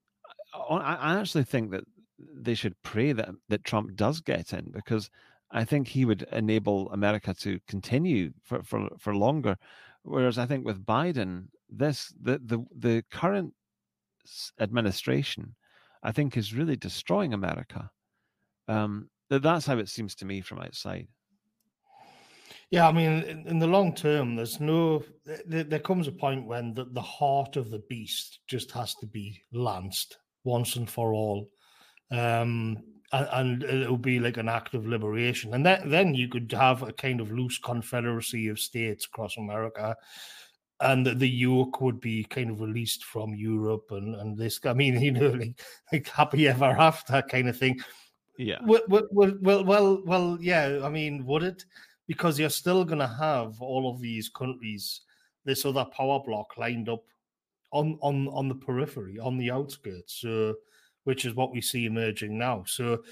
I actually think that they should pray that, that Trump does get in, because I think he would enable America to continue for, for, for longer. Whereas I think with Biden, this the, the the current administration, I think, is really destroying America. Um, that's how it seems to me from outside. Yeah, I mean, in, in the long term, there's no. There, there comes a point when the, the heart of the beast just has to be lanced once and for all, um, and, and it'll be like an act of liberation. And then then you could have a kind of loose confederacy of states across America, and the, the yoke would be kind of released from Europe and and this. I mean, you know, like like happy ever after kind of thing. Yeah. Well, well, well, well, well yeah. I mean, would it? Because you're still going to have all of these countries, this other power block lined up on on on the periphery, on the outskirts, so which is what we see emerging now. So,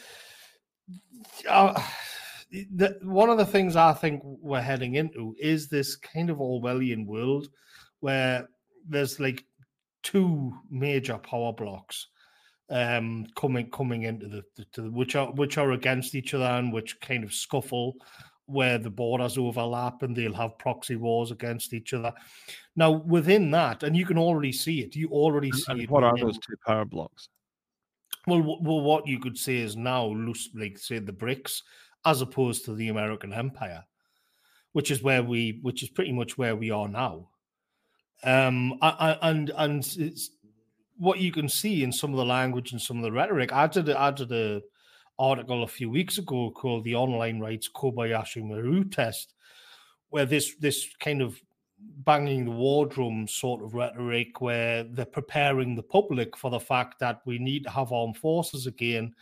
uh, the, one of the things I think we're heading into is this kind of Orwellian world where there's like two major power blocks um, coming coming into the, the, to the which are which are against each other and which kind of scuffle, where the borders overlap and they'll have proxy wars against each other. Now, within that, and you can already see it, you already And, see and it. what are within- those two power blocks? Well, w- well, what you could say is now, loose- like say the BRICS, as opposed to the American Empire, which is where we, which is pretty much where we are now. Um, I, I, and and it's what you can see in some of the language and some of the rhetoric. I did I did a article a few weeks ago called "The Online Rights Kobayashi Maru Test," where this this kind of banging the war drum sort of rhetoric, where they're preparing the public for the fact that we need to have armed forces again.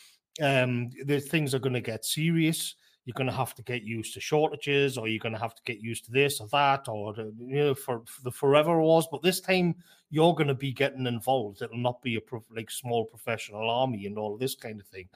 Um, the things are going to get serious. You're going to have to get used to shortages, or you're going to have to get used to this or that, or the, you know, for, for the forever wars. But this time, you're going to be getting involved. It'll not be a pro- like small professional army and all of this kind of thing.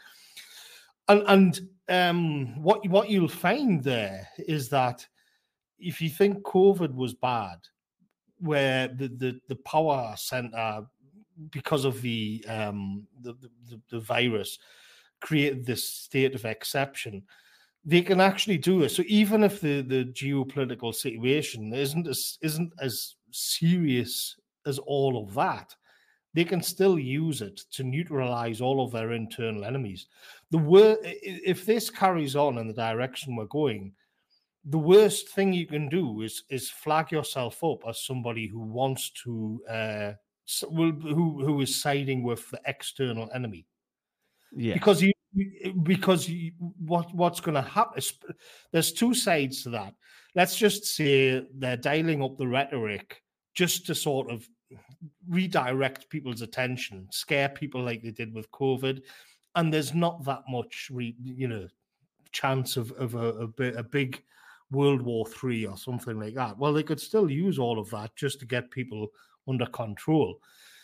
And and um, what what you'll find there is that if you think COVID was bad, where the the, the power center, because of the um the, the the virus, created this state of exception, they can actually do it. So even if the, the geopolitical situation isn't as isn't as serious as all of that, they can still use it to neutralize all of their internal enemies. The wor- if this carries on in the direction we're going, the worst thing you can do is is flag yourself up as somebody who wants to uh, who who is siding with the external enemy. Yeah. Because you because you, what what's going to happen? There's two sides to that. Let's just say they're dialing up the rhetoric just to sort of redirect people's attention, scare people like they did with COVID, and there's not that much, re, you know, chance of of a, a, a big World War Three or something like that. Well, they could still use all of that just to get people under control.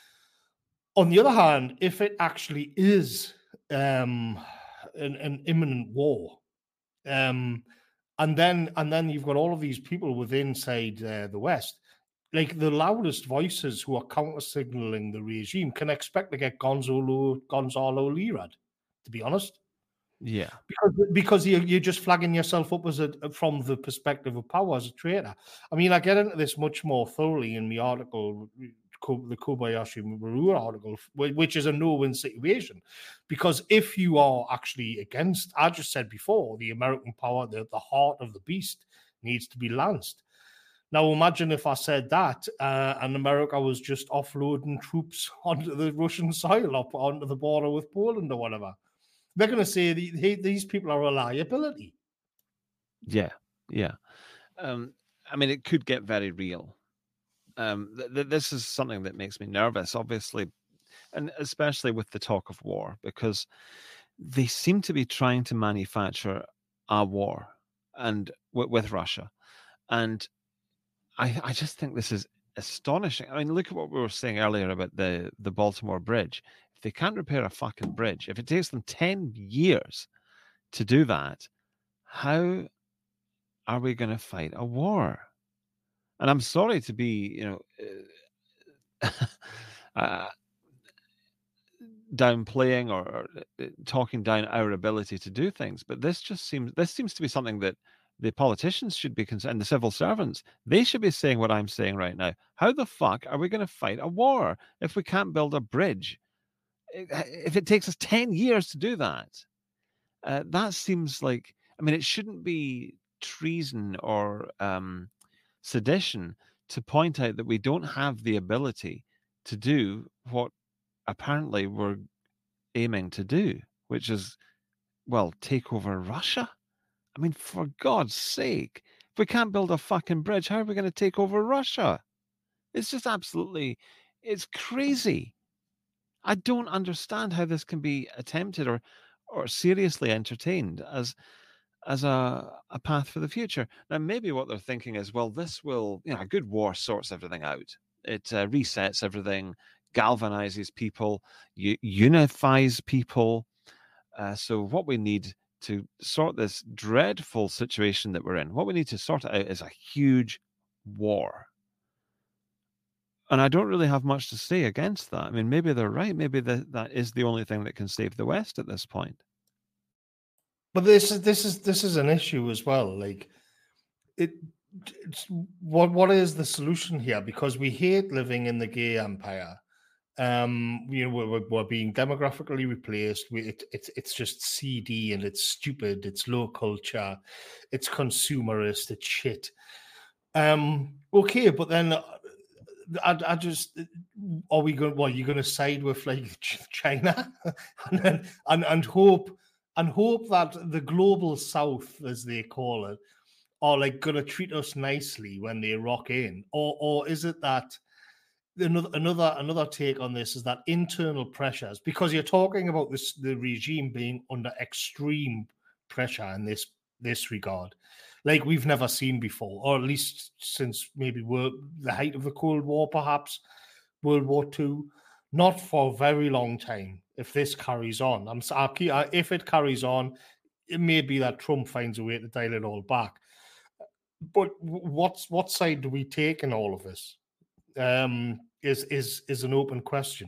On the other hand, if it actually is um, an, an imminent war, um, and then and then you've got all of these people within inside uh, the West, like the loudest voices who are counter signaling the regime, can expect to get Gonzalo Gonzalo Lirad, to be honest. Yeah, because because you're, you're just flagging yourself up as a from the perspective of power as a traitor. I mean, I get into this much more thoroughly in the article, the Kobayashi Maru article, which is a no-win situation, because if you are actually against, I just said before, the American power, the, the heart of the beast needs to be lanced. Now, imagine if I said that uh, and America was just offloading troops onto the Russian soil, up onto the border with Poland or whatever. They're going to say the, these people are a liability. Yeah, yeah. Um, I mean, it could get very real. Um, th- th- this is something that makes me nervous, obviously, and especially with the talk of war, because they seem to be trying to manufacture a war and w- with Russia. And I, I just think this is astonishing. I mean, look at what we were saying earlier about the, the Baltimore Bridge. If they can't repair a fucking bridge, if it takes them ten years to do that, how are we going to fight a war? And I'm sorry to be, you know, uh, uh, downplaying or uh, talking down our ability to do things, but this just seems this seems to be something that the politicians should be concerned, the civil servants, they should be saying what I'm saying right now. How the fuck are we going to fight a war if we can't build a bridge? If it takes us ten years to do that, uh, that seems like, I mean, it shouldn't be treason or um, sedition to point out that we don't have the ability to do what apparently we're aiming to do, which is, well, take over Russia. I mean, for God's sake, if we can't build a fucking bridge, how are we going to take over Russia? It's just absolutely, it's crazy. I don't understand how this can be attempted or or seriously entertained as as a, a path for the future. Now, maybe what they're thinking is, well, this will, you know, a good war sorts everything out. it uh, resets everything, galvanizes people, u- unifies people. Uh, so what we need to sort this dreadful situation that we're in, what we need to sort out is a huge war. And I don't really have much to say against that. I mean, maybe they're right. Maybe the, that is the only thing that can save the West at this point. But this is this is this is an issue as well. Like it, it's, what what is the solution here? Because we hate living in the gay empire. Um, you know, we're, we're being demographically replaced. We, it, it's it's just seedy and it's stupid. It's low culture. It's consumerist. It's shit. Um, okay, but then I, I just are we going? Well, you're going to side with like China and then, and and hope and hope that the global South, as they call it, are like going to treat us nicely when they rock in, or or is it that another another another take on this is that internal pressures, because you're talking about this the regime being under extreme pressure in this this regard, like we've never seen before, or at least since maybe world, the height of the Cold War, perhaps World War Two, not for a very long time. If this carries on, I'm if it carries on, it may be that Trump finds a way to dial it all back. But what's what side do we take in all of this? Um, is is is an open question.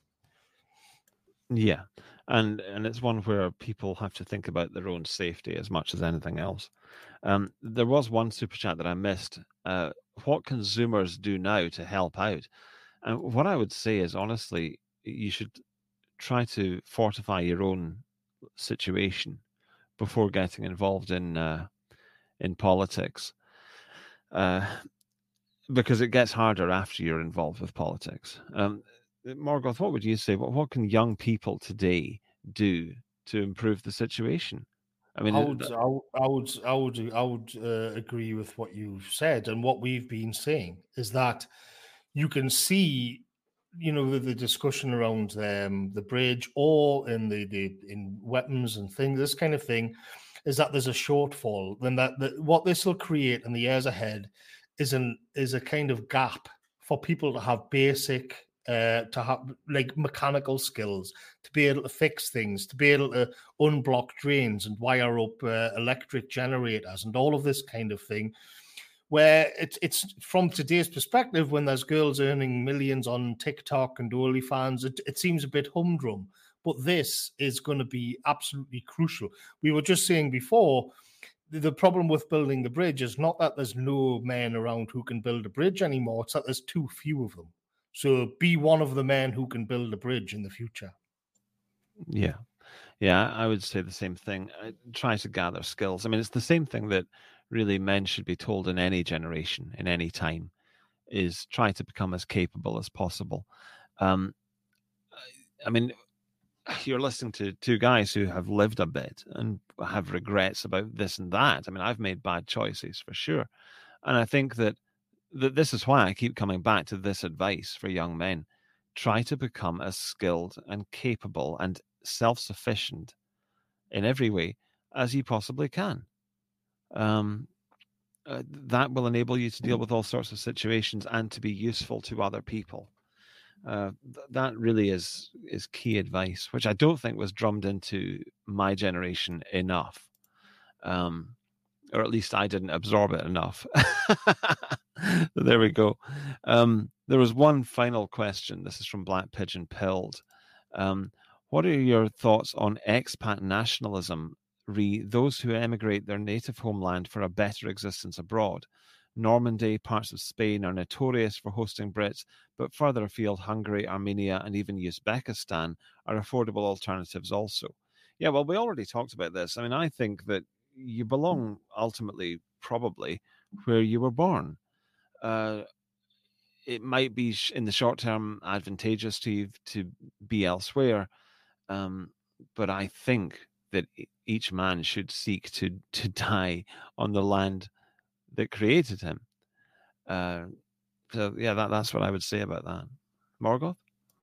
Yeah, and and it's one where people have to think about their own safety as much as anything else. Um, there was one super chat that I missed. Uh, what can Zoomers do now to help out? And what I would say is, honestly, you should try to fortify your own situation before getting involved in uh, in politics, uh, because it gets harder after you're involved with politics. Um, Morgoth, what would you say? What what can young people today do to improve the situation? I mean, I would, I would, I would, I would, I would uh, agree with what you've said, and what we've been saying is that you can see, you know, the, the discussion around um, the bridge, or in the, the in weapons and things, this kind of thing, is that there's a shortfall. Then that, that what this will create in the years ahead is an is a kind of gap for people to have basic. Uh, to have like mechanical skills, to be able to fix things, to be able to unblock drains and wire up uh, electric generators and all of this kind of thing, where it's it's from today's perspective, when there's girls earning millions on TikTok and OnlyFans, it, it seems a bit humdrum. But this is going to be absolutely crucial. We were just saying before, the problem with building the bridge is not that there's no men around who can build a bridge anymore. It's that there's too few of them. So be one of the men who can build a bridge in the future. Yeah. Yeah, I would say the same thing. I try to gather skills. I mean, it's the same thing that really men should be told in any generation, in any time, is try to become as capable as possible. Um, I mean, you're listening to two guys who have lived a bit and have regrets about this and that. I mean, I've made bad choices for sure. And I think that, that this is why I keep coming back to this advice for young men. Try to become as skilled and capable and self-sufficient in every way as you possibly can. Um, uh, that will enable you to deal with all sorts of situations and to be useful to other people. Uh, th- that really is is key advice, which I don't think was drummed into my generation enough, um, or at least I didn't absorb it enough. There we go. Um, there was one final question. This is from Black Pigeon Pilled. Um, what are your thoughts on expat nationalism, re those who emigrate their native homeland for a better existence abroad? Normandy, parts of Spain are notorious for hosting Brits, but further afield, Hungary, Armenia, and even Uzbekistan are affordable alternatives also. Yeah, well, we already talked about this. I mean, I think that you belong ultimately, probably, where you were born. Uh, it might be in the short term advantageous to you to be elsewhere, um, but I think that each man should seek to to die on the land that created him. Uh, so yeah, that, that's what I would say about that. Morgoth?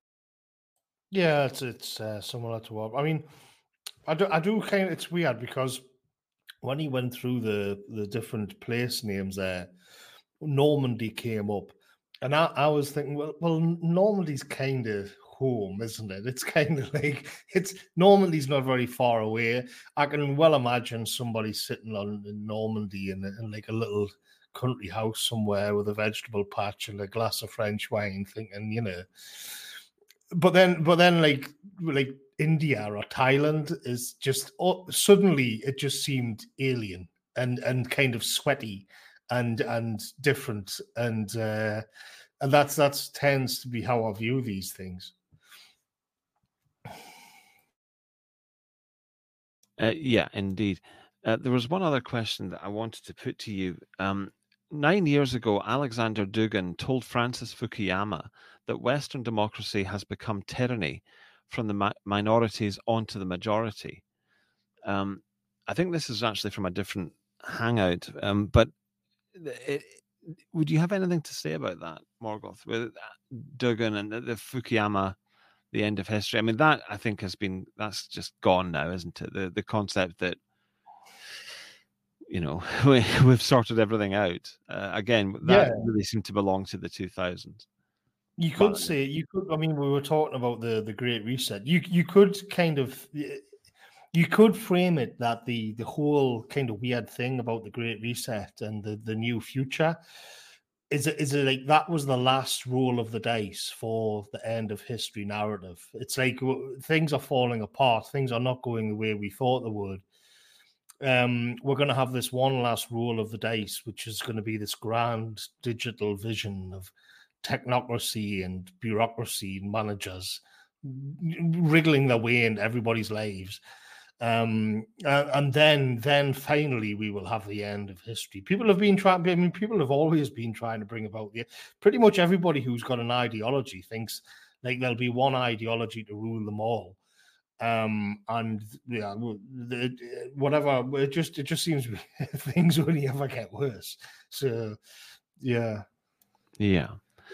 Yeah, it's it's uh, similar to what I mean. I do I do kind of, it's weird because when he went through the the different place names there, Normandy came up, And I, I was thinking, well, well, Normandy's kind of home, isn't it? It's kind of like it's Normandy's not very far away. I can well imagine somebody sitting on in Normandy in, in like a little country house somewhere with a vegetable patch and a glass of French wine, thinking, you know. But then, but then, like like India or Thailand is just oh, suddenly it just seemed alien and and kind of sweaty and and different and. uh and that's that's tends to be how I view these things. Uh, yeah, indeed. Uh, there was one other question that I wanted to put to you. Um, nine years ago, Alexander Dugin told Francis Fukuyama that Western democracy has become tyranny from the mi- minorities onto the majority. Um, I think this is actually from a different hangout, um, but it, would you have anything to say about that, Morgoth, with Dugin and the, the Fukuyama, the end of history? I mean, that I think has been, that's just gone now, isn't it? The the concept that, you know, we, we've sorted everything out. Uh, again, that Yeah, really seemed to belong to the two thousands. you could say you could. I mean, we were talking about the the Great Reset. You you could kind of you could frame it that the the whole kind of weird thing about the Great Reset and the the new future is it is it like that was the last roll of the dice for the end of history narrative. It's like things are falling apart. Things are not going the way we thought they would. Um, we're going to have this one last roll of the dice, which is going to be this grand digital vision of technocracy and bureaucracy and managers wriggling their way into everybody's lives. Um, and then, then finally, we will have the end of history. People have been trying. I mean, people have always been trying to bring about the. Pretty much everybody who's got an ideology thinks like there'll be one ideology to rule them all. Um, and yeah, the, whatever. It just it just seems things only ever get worse. So, yeah, yeah,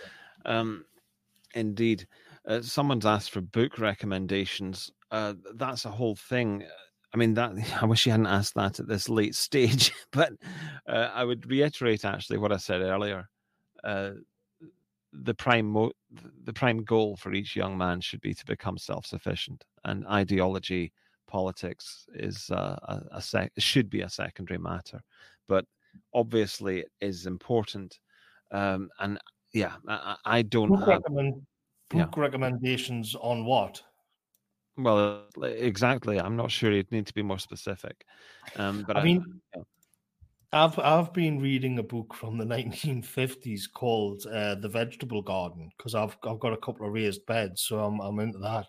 um, indeed. Uh, someone's asked for book recommendations. Uh, that's a whole thing. I mean, that I wish you hadn't asked that at this late stage, but uh, I would reiterate actually what I said earlier. Uh, the prime mo- the prime goal for each young man should be to become self-sufficient, and ideology, politics is uh, a, a sec- should be a secondary matter, but obviously it is important. Um, and yeah, I, I don't book have recommend yeah. book recommendations on what? Well, exactly. I'm not sure. You'd need to be more specific. Um, but I I, mean, yeah. I've I've been reading a book from the nineteen fifties called uh, The Vegetable Garden because I've I've got a couple of raised beds, so I'm I'm into that.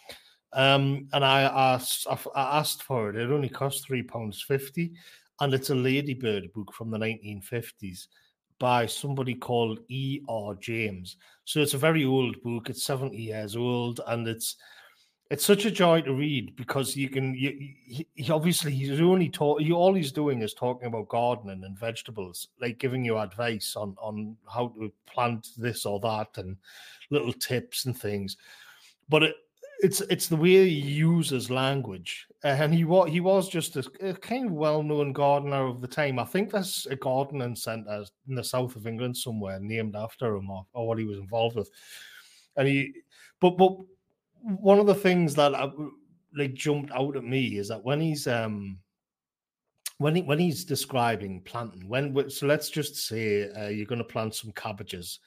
Um, and I asked I asked for it. It only cost three pounds fifty, and it's a Ladybird book from the nineteen fifties by somebody called E R James. So it's a very old book. It's seventy years old, and it's it's such a joy to read because you can you, he, he obviously he's only talk he all he's doing is talking about gardening and vegetables, like giving you advice on on how to plant this or that and little tips and things. But it, it's it's the way he uses language, and he was he was just a, a kind of well known gardener of the time. I think there's a gardening centre in the south of England somewhere named after him or, or what he was involved with, and he but but one of the things that I, like jumped out at me is that when he's um when he when he's describing planting when so let's just say uh, you're going to plant some cabbages,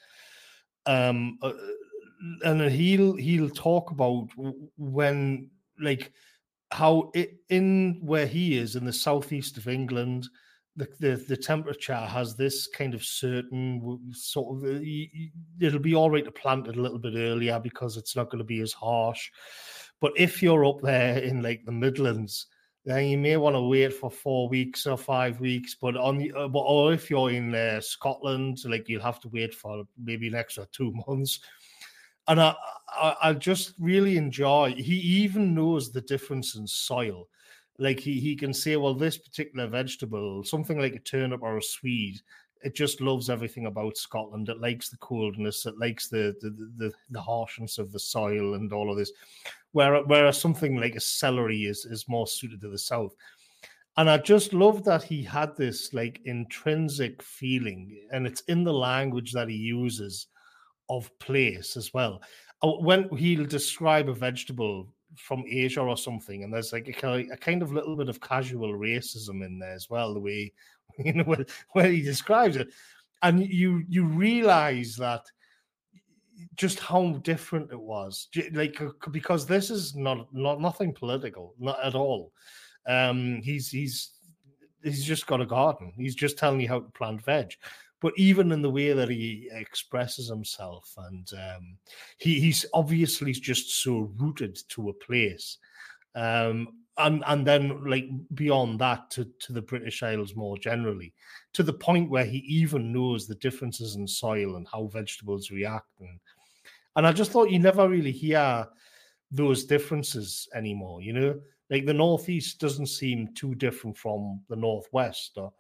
um uh, and he'll he'll talk about when like how it, in where he is in the southeast of England, the, the the temperature has this kind of certain sort of uh, it'll be all right to plant it a little bit earlier because it's not going to be as harsh. But if you're up there in like the Midlands, then you may want to wait for four weeks or five weeks. But on the uh, or if you're in uh, Scotland, like you'll have to wait for maybe an extra two months. And I, I, I just really enjoy. He even knows the difference in soil. Like he, he can say, well, this particular vegetable, something like a turnip or a swede, it just loves everything about Scotland. It likes the coldness. It likes the the the, the harshness of the soil and all of this. Whereas, whereas something like a celery is is more suited to the south. And I just love that he had this like intrinsic feeling, and it's in the language that he uses of place as well. Uh, When he'll describe a vegetable from Asia or something, and there's like a, kind of- a kind of little bit of casual racism in there as well, the way you know where, where he describes it, and you you realize that just how different it was, J- like uh, because this is not not nothing political, not at all. Um, he's he's he's just got a garden. He's just telling you how to plant veg. But even in the way that he expresses himself, and um, he, he's obviously just so rooted to a place. Um, and and then like beyond that to, to the British Isles more generally, to the point where he even knows the differences in soil and how vegetables react. And, and I just thought you never really hear those differences anymore, you know? Like the Northeast doesn't seem too different from the Northwest, or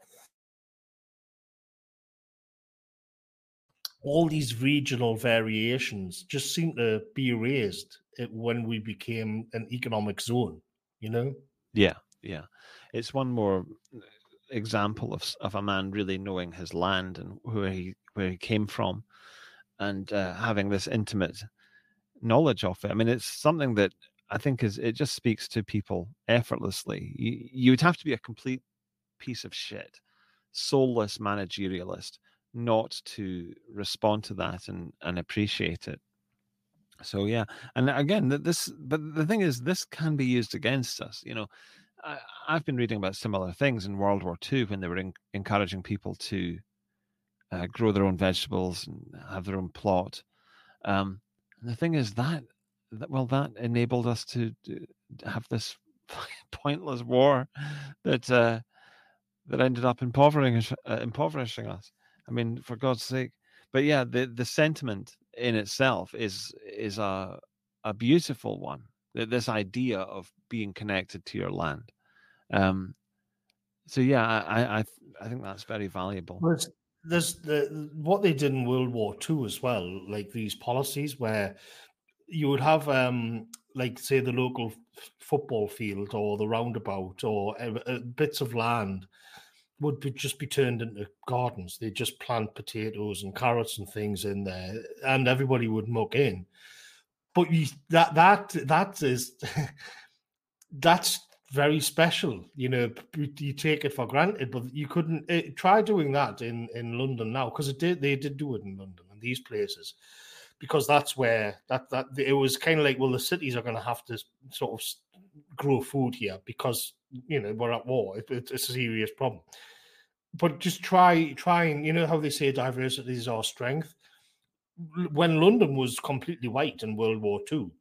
all these regional variations just seem to be erased it- when we became an economic zone, you know? Yeah, yeah. It's one more example of of a man really knowing his land and where he where he came from, and uh, having this intimate knowledge of it. I mean, it's something that I think is it just speaks to people effortlessly. You you would have to be a complete piece of shit, soulless managerialist, not to respond to that and and appreciate it. So yeah, and again, this but the thing is, this can be used against us. You know, I, I've been reading about similar things in World War Two when they were in, encouraging people to uh, grow their own vegetables and have their own plot. Um, and the thing is that, that well, that enabled us to, to have this pointless war that uh, that ended up impoverishing uh, impoverishing us. I mean, for God's sake. But yeah, the the sentiment in itself is is a a beautiful one. This idea of being connected to your land. Um, so yeah, I, I I think that's very valuable. There's, there's the what they did in World War Two as well, like these policies where you would have um like say the local f- football field or the roundabout or uh, uh, bits of land would be, just be turned into gardens. They just plant potatoes and carrots and things in there, and everybody would muck in. But you, that that that is that's very special. You know, you take it for granted, but you couldn't eh, try doing that in in London now, because it did. They did do it in London and these places, because that's where that that it was kind of like, well, the cities are going to have to sort of grow food here because you know we're at war. It, it's a serious problem. But just try try and you know how they say diversity is our strength. When London was completely white in World War Two,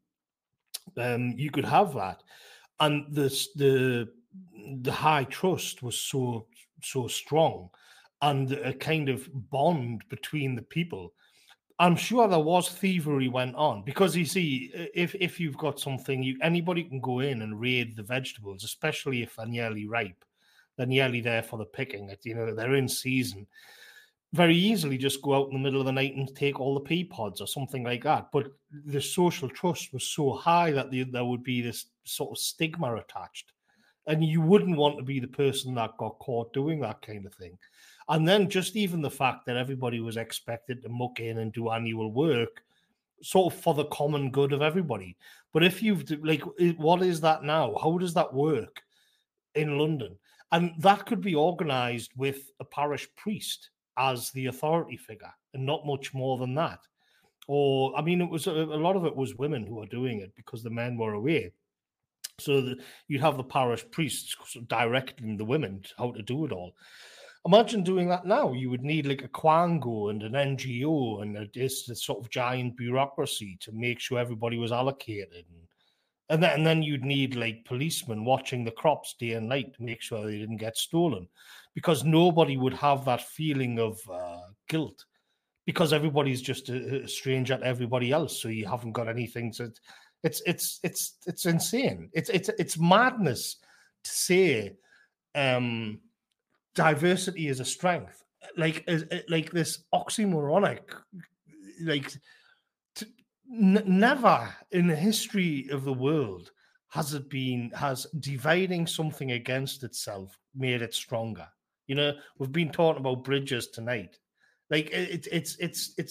um, you could have that, and the the the high trust was so so strong, and a kind of bond between the people. I'm sure there was thievery went on, because you see, if if you've got something, you anybody can go in and raid the vegetables, especially if they're nearly ripe. They're nearly there for the picking. You know, they're in season. Very easily just go out in the middle of the night and take all the pea pods or something like that. But the social trust was so high that the, there would be this sort of stigma attached. And you wouldn't want to be the person that got caught doing that kind of thing. And then just even the fact that everybody was expected to muck in and do annual work, sort of for the common good of everybody. But if you've, like, what is that now? How does that work in London? And that could be organized with a parish priest as the authority figure and not much more than that. Or, I mean, it was a, a lot of it was women who were doing it because the men were away. So the, you'd have the parish priests directing the women how to do it all. Imagine doing that now. You would need like a quango and an N G O and a, this, this sort of giant bureaucracy to make sure everybody was allocated. And, and, then, and then you'd need like policemen watching the crops day and night to make sure they didn't get stolen, because nobody would have that feeling of uh, guilt, because everybody's just a, a stranger to everybody else. So you haven't got anything to. It's it's it's it's insane. It's it's it's madness to say um, diversity is a strength. Like is like this oxymoronic. Like to, n- never in the history of the world has it been has dividing something against itself made it stronger. You know, we've been talking about bridges tonight. Like it, it's it's it's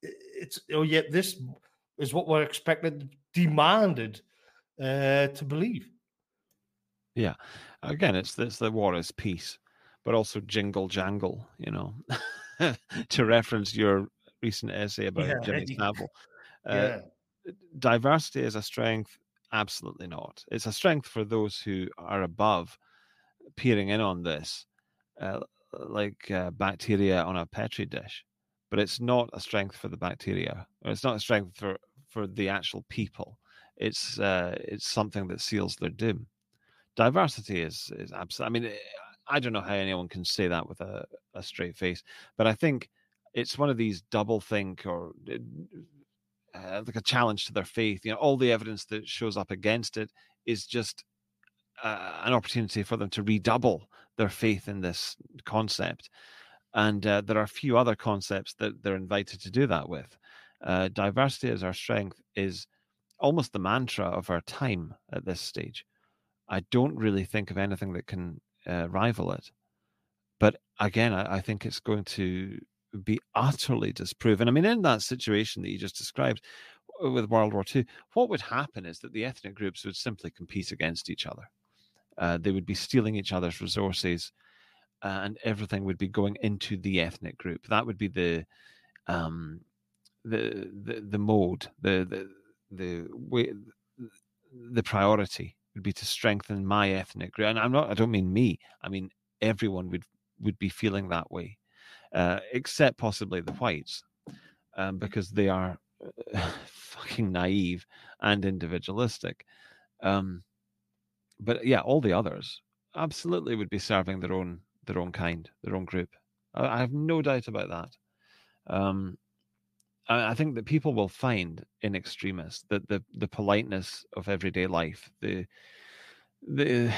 it's oh yet this is what we're expected, demanded uh, to believe. Yeah, again, it's it's the war is peace, but also jingle jangle. You know, to reference your recent essay about Yeah, Jimmy Savile. Uh, yeah, diversity is a strength. Absolutely not. It's a strength for those who are above, peering in on this, uh, like uh, bacteria on a petri dish. But it's not a strength for the bacteria, or it's not a strength for, for the actual people. It's uh, it's something that seals their doom. Diversity is is absolutely. I mean, I don't know how anyone can say that with a, a straight face, but I think it's one of these double think or uh, like a challenge to their faith. You know, all the evidence that shows up against it is just uh, an opportunity for them to redouble their faith in this concept. And uh, there are a few other concepts that they're invited to do that with. Uh, diversity as our strength is almost the mantra of our time at this stage. I don't really think of anything that can uh, rival it. But again, I, I think it's going to be utterly disproven. I mean, in that situation that you just described with World War Two, what would happen is that the ethnic groups would simply compete against each other. Uh, they would be stealing each other's resources, uh, and everything would be going into the ethnic group. That would be the um, the, the the mode, the the the way, the priority would be to strengthen my ethnic group. And I'm not. I don't mean me. I mean everyone would would be feeling that way, uh, except possibly the whites, um, because they are uh, fucking naive and individualistic. Um, but yeah, all the others absolutely would be serving their own their own kind, their own group. I, I have no doubt about that. Um, I, I think that people will find in extremists that the the politeness of everyday life, the the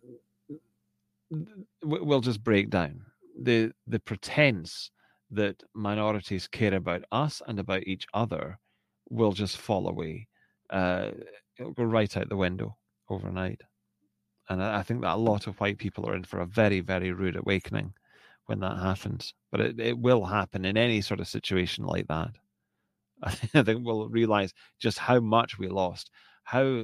will just break down. The the pretense that minorities care about us and about each other will just fall away. Uh, it'll go right out the window overnight. And I, I think that a lot of white people are in for a very, very rude awakening when that happens. But it, it will happen in any sort of situation like that. I think we'll realize just how much we lost, how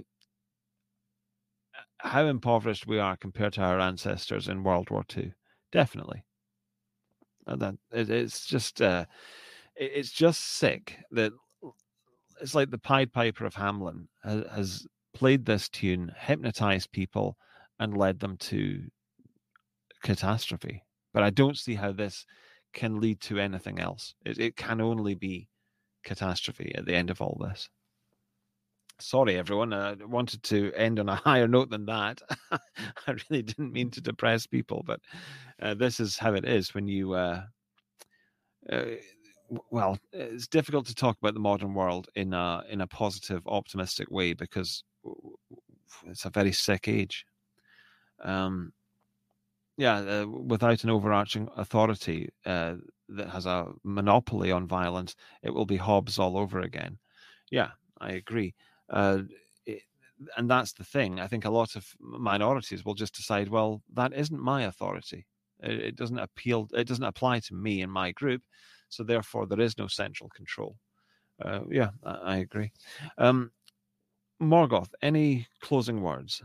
how impoverished we are compared to our ancestors in World War Two. Definitely. That it, it's just uh, it, it's just sick that it's like the Pied Piper of Hamelin has, has played this tune, hypnotized people, and led them to catastrophe. But I don't see how this can lead to anything else. It, it can only be catastrophe at the end of all this. Sorry, everyone. I wanted to end on a higher note than that. I really didn't mean to depress people, but uh, this is how it is when you. Uh, uh, well, it's difficult to talk about the modern world in a in a positive, optimistic way because it's a very sick age. Um, yeah, uh, without an overarching authority uh, that has a monopoly on violence, it will be Hobbes all over again. Yeah, I agree. Uh, it, and that's the thing. I think a lot of minorities will just decide, well, that isn't my authority. It, it doesn't appeal. It doesn't apply to me and my group. So therefore, there is no central control. Uh, yeah, I, I agree. Um, Morgoth, any closing words?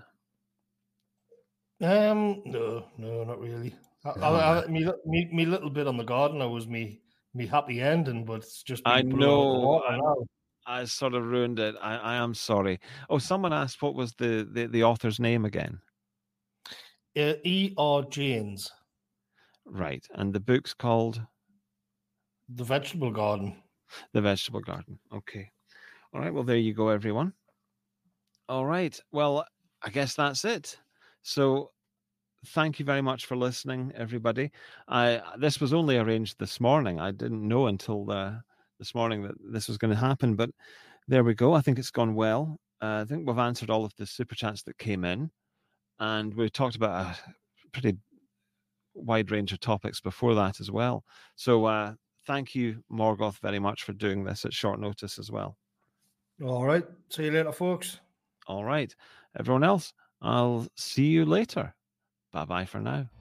Um, no, no, not really. I, I, I, me, me, me little bit on the Gardener was me, me happy ending, but it's just been I blown out of the know. water I, now. I sort of ruined it. I, I am sorry. Oh, someone asked what was the, the, the author's name again? Uh, E. R. Janes. Right. And the book's called? The Vegetable Garden. The Vegetable Garden. Okay. All right. Well, there you go, everyone. All right. Well, I guess that's it. So thank you very much for listening, everybody. I This was only arranged this morning. I didn't know until uh, this morning that this was going to happen, but there we go. I think it's gone well. Uh, I think we've answered all of the super chats that came in, and we talked about a pretty wide range of topics before that as well. So uh, thank you, Morgoth, very much for doing this at short notice as well. All right. See you later, folks. All right. Everyone else, I'll see you later. Bye-bye for now.